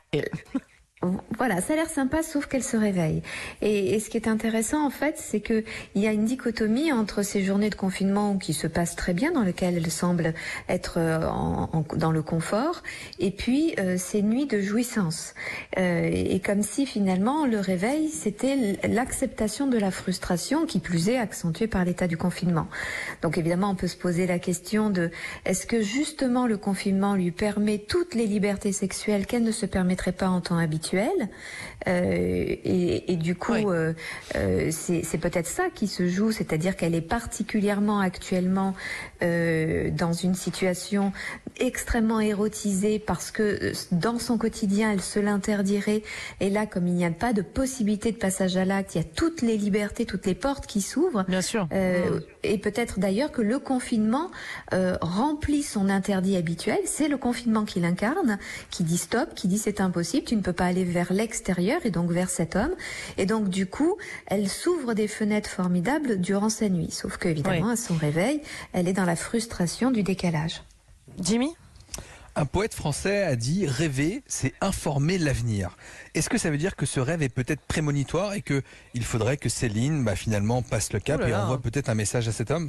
Voilà, ça a l'air sympa, sauf qu'elle se réveille. Et, et ce qui est intéressant, en fait, c'est que il y a une dichotomie entre ces journées de confinement qui se passent très bien, dans lesquelles elle semble être en, en, dans le confort, et puis euh, ces nuits de jouissance. Euh, et comme si finalement le réveil, c'était l'acceptation de la frustration, qui plus est accentuée par l'état du confinement. Donc évidemment, on peut se poser la question de est-ce que justement le confinement lui permet toutes les libertés sexuelles qu'elle ne se permettrait pas en temps habituel. Euh, et, et du coup, oui. euh, euh, c'est, c'est peut-être ça qui se joue, c'est-à-dire qu'elle est particulièrement actuellement euh, dans une situation extrêmement érotisée parce que dans son quotidien, elle se l'interdirait. Et là, comme il n'y a pas de possibilité de passage à l'acte, il y a toutes les libertés, toutes les portes qui s'ouvrent. Bien sûr. Euh, mmh. Et peut-être d'ailleurs que le confinement euh, remplit son interdit habituel. C'est le confinement qui l'incarne, qui dit stop, qui dit c'est impossible, tu ne peux pas aller vers l'extérieur et donc vers cet homme. Et donc du coup, elle s'ouvre des fenêtres formidables durant sa nuit. Sauf que évidemment, oui. à son réveil, elle est dans la frustration du décalage. Jimmy ? Un poète français a dit « Rêver, c'est informer l'avenir ». Est-ce que ça veut dire que ce rêve est peut-être prémonitoire et qu'il faudrait que Céline bah, finalement passe le cap et envoie peut-être un message à cet homme ?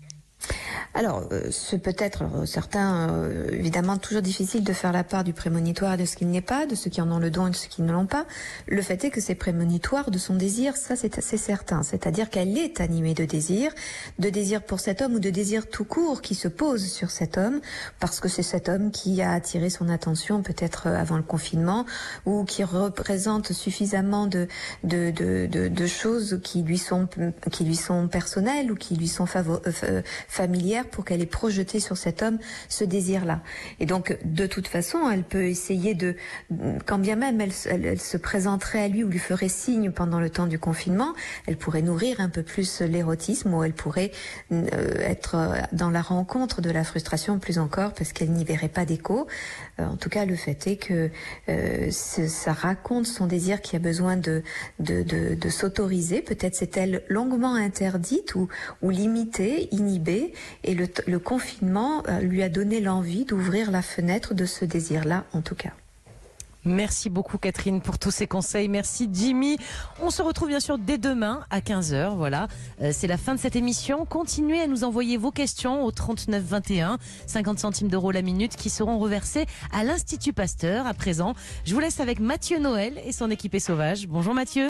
Alors, euh, ce peut-être, euh, certains, euh, évidemment, toujours difficile de faire la part du prémonitoire et de ce qu'il n'est pas, de ceux qui en ont le don et de ceux qui ne l'ont pas. Le fait est que c'est prémonitoire de son désir, ça c'est assez certain. C'est-à-dire qu'elle est animée de désir, de désir pour cet homme ou de désir tout court qui se pose sur cet homme, parce que c'est cet homme qui a attiré son attention peut-être avant le confinement, ou qui représente suffisamment de, de, de, de, de choses qui lui sont, qui lui sont personnelles ou qui lui sont favor- euh, familière pour qu'elle ait projeté sur cet homme ce désir-là. Et donc, de toute façon, elle peut essayer de, quand bien même elle, elle, elle se présenterait à lui ou lui ferait signe pendant le temps du confinement, elle pourrait nourrir un peu plus l'érotisme ou elle pourrait euh, être dans la rencontre de la frustration plus encore parce qu'elle n'y verrait pas d'écho. Euh, en tout cas, le fait est que euh, ça raconte son désir qui a besoin de, de, de, de s'autoriser. Peut-être s'est-elle longuement interdite ou, ou limitée, inhibée. Et le, le confinement euh, lui a donné l'envie d'ouvrir la fenêtre de ce désir-là, en tout cas. Merci beaucoup Catherine pour tous ces conseils. Merci Jimmy. On se retrouve bien sûr dès demain à quinze heures. Voilà, euh, c'est la fin de cette émission. Continuez à nous envoyer vos questions au trente-neuf vingt et un, cinquante centimes d'euros la minute qui seront reversés à l'Institut Pasteur. À présent, je vous laisse avec Mathieu Noël et son équipée sauvage. Bonjour Mathieu.